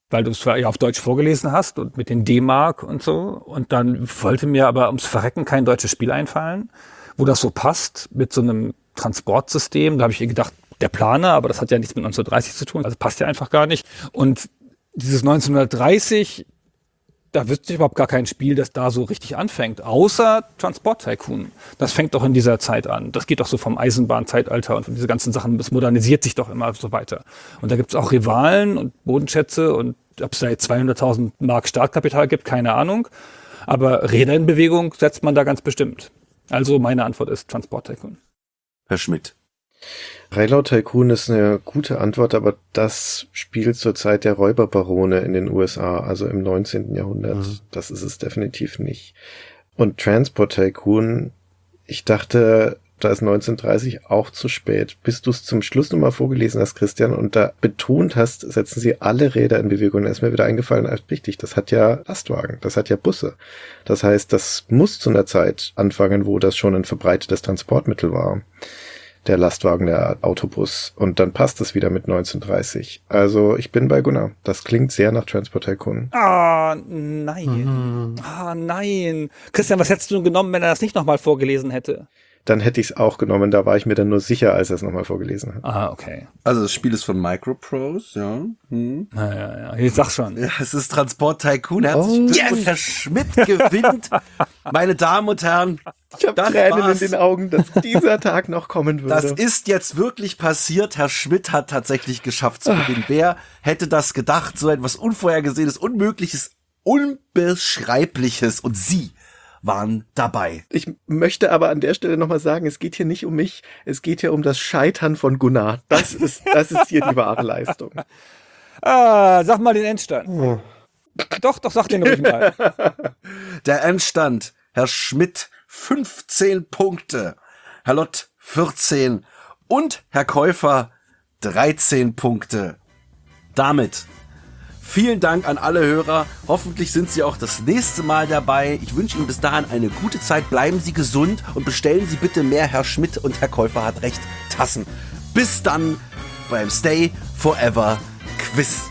Speaker 2: weil du es ja auf Deutsch vorgelesen hast und mit den D-Mark und so. Und dann wollte mir aber ums Verrecken kein deutsches Spiel einfallen, wo das so passt mit so einem Transportsystem. Da habe ich ihr gedacht, der Planer, aber das hat ja nichts mit neunzehnhundertdreißig zu tun, also passt ja einfach gar nicht. Und dieses neunzehnhundertdreißig, da wird sich überhaupt gar kein Spiel, das da so richtig anfängt, außer Transport Tycoon. Das fängt doch in dieser Zeit an. Das geht doch so vom Eisenbahnzeitalter und von diese ganzen Sachen, das modernisiert sich doch immer so weiter. Und da gibt's auch Rivalen und Bodenschätze und ob es da jetzt zweihunderttausend Mark Startkapital gibt, keine Ahnung. Aber Räder in Bewegung setzt man da ganz bestimmt. Also meine Antwort ist Transport Tycoon.
Speaker 1: Herr Schmidt.
Speaker 3: Railroad Tycoon ist eine gute Antwort, aber das spielt zur Zeit der Räuberbarone in den U S A, also im neunzehnten Jahrhundert. Mhm. Das ist es definitiv nicht. Und Transport Tycoon, ich dachte, da ist neunzehnhundertdreißig auch zu spät. Bis du es zum Schluss nochmal vorgelesen hast, Christian, und da betont hast, setzen sie alle Räder in Bewegung. Da ist mir wieder eingefallen, richtig, das hat ja Lastwagen, das hat ja Busse. Das heißt, das muss zu einer Zeit anfangen, wo das schon ein verbreitetes Transportmittel war. Der Lastwagen, der Autobus. Und dann passt es wieder mit neunzehnhundertdreißig. Also ich bin bei Gunnar. Das klingt sehr nach Transport Tycoon.
Speaker 2: Ah, nein. Mhm. Ah, nein. Christian, was hättest du genommen, wenn er das nicht nochmal vorgelesen hätte?
Speaker 3: Dann hätte ich es auch genommen. Da war ich mir dann nur sicher, als er es nochmal vorgelesen hat.
Speaker 2: Ah, okay.
Speaker 1: Also das Spiel ist von Microprose, ja. Hm.
Speaker 2: Ja, ja, ja. Jetzt sag schon.
Speaker 1: Ja, es ist Transport Tycoon. Herzlichen oh, Glückwunsch, yes! Herr Schmidt gewinnt. Meine Damen und Herren,
Speaker 3: ich habe Tränen war's. in den Augen, dass dieser Tag noch kommen würde.
Speaker 1: Das ist jetzt wirklich passiert. Herr Schmidt hat tatsächlich geschafft zu gewinnen. Wer hätte das gedacht? So etwas Unvorhergesehenes, Unmögliches, Unbeschreibliches. Und Sie waren dabei.
Speaker 3: Ich möchte aber an der Stelle nochmal sagen, es geht hier nicht um mich, es geht hier um das Scheitern von Gunnar. Das ist, das ist hier die wahre Leistung.
Speaker 2: Ah, sag mal den Endstand. Oh. Doch, doch, sag den ruhig mal.
Speaker 1: Der Endstand, Herr Schmidt, fünfzehn Punkte, Herr Lott vierzehn und Herr Käufer dreizehn Punkte. Damit vielen Dank an alle Hörer. Hoffentlich sind Sie auch das nächste Mal dabei. Ich wünsche Ihnen bis dahin eine gute Zeit. Bleiben Sie gesund und bestellen Sie bitte mehr Herr Schmidt und Herr Käufer hat recht Tassen. Bis dann beim Stay Forever Quiz.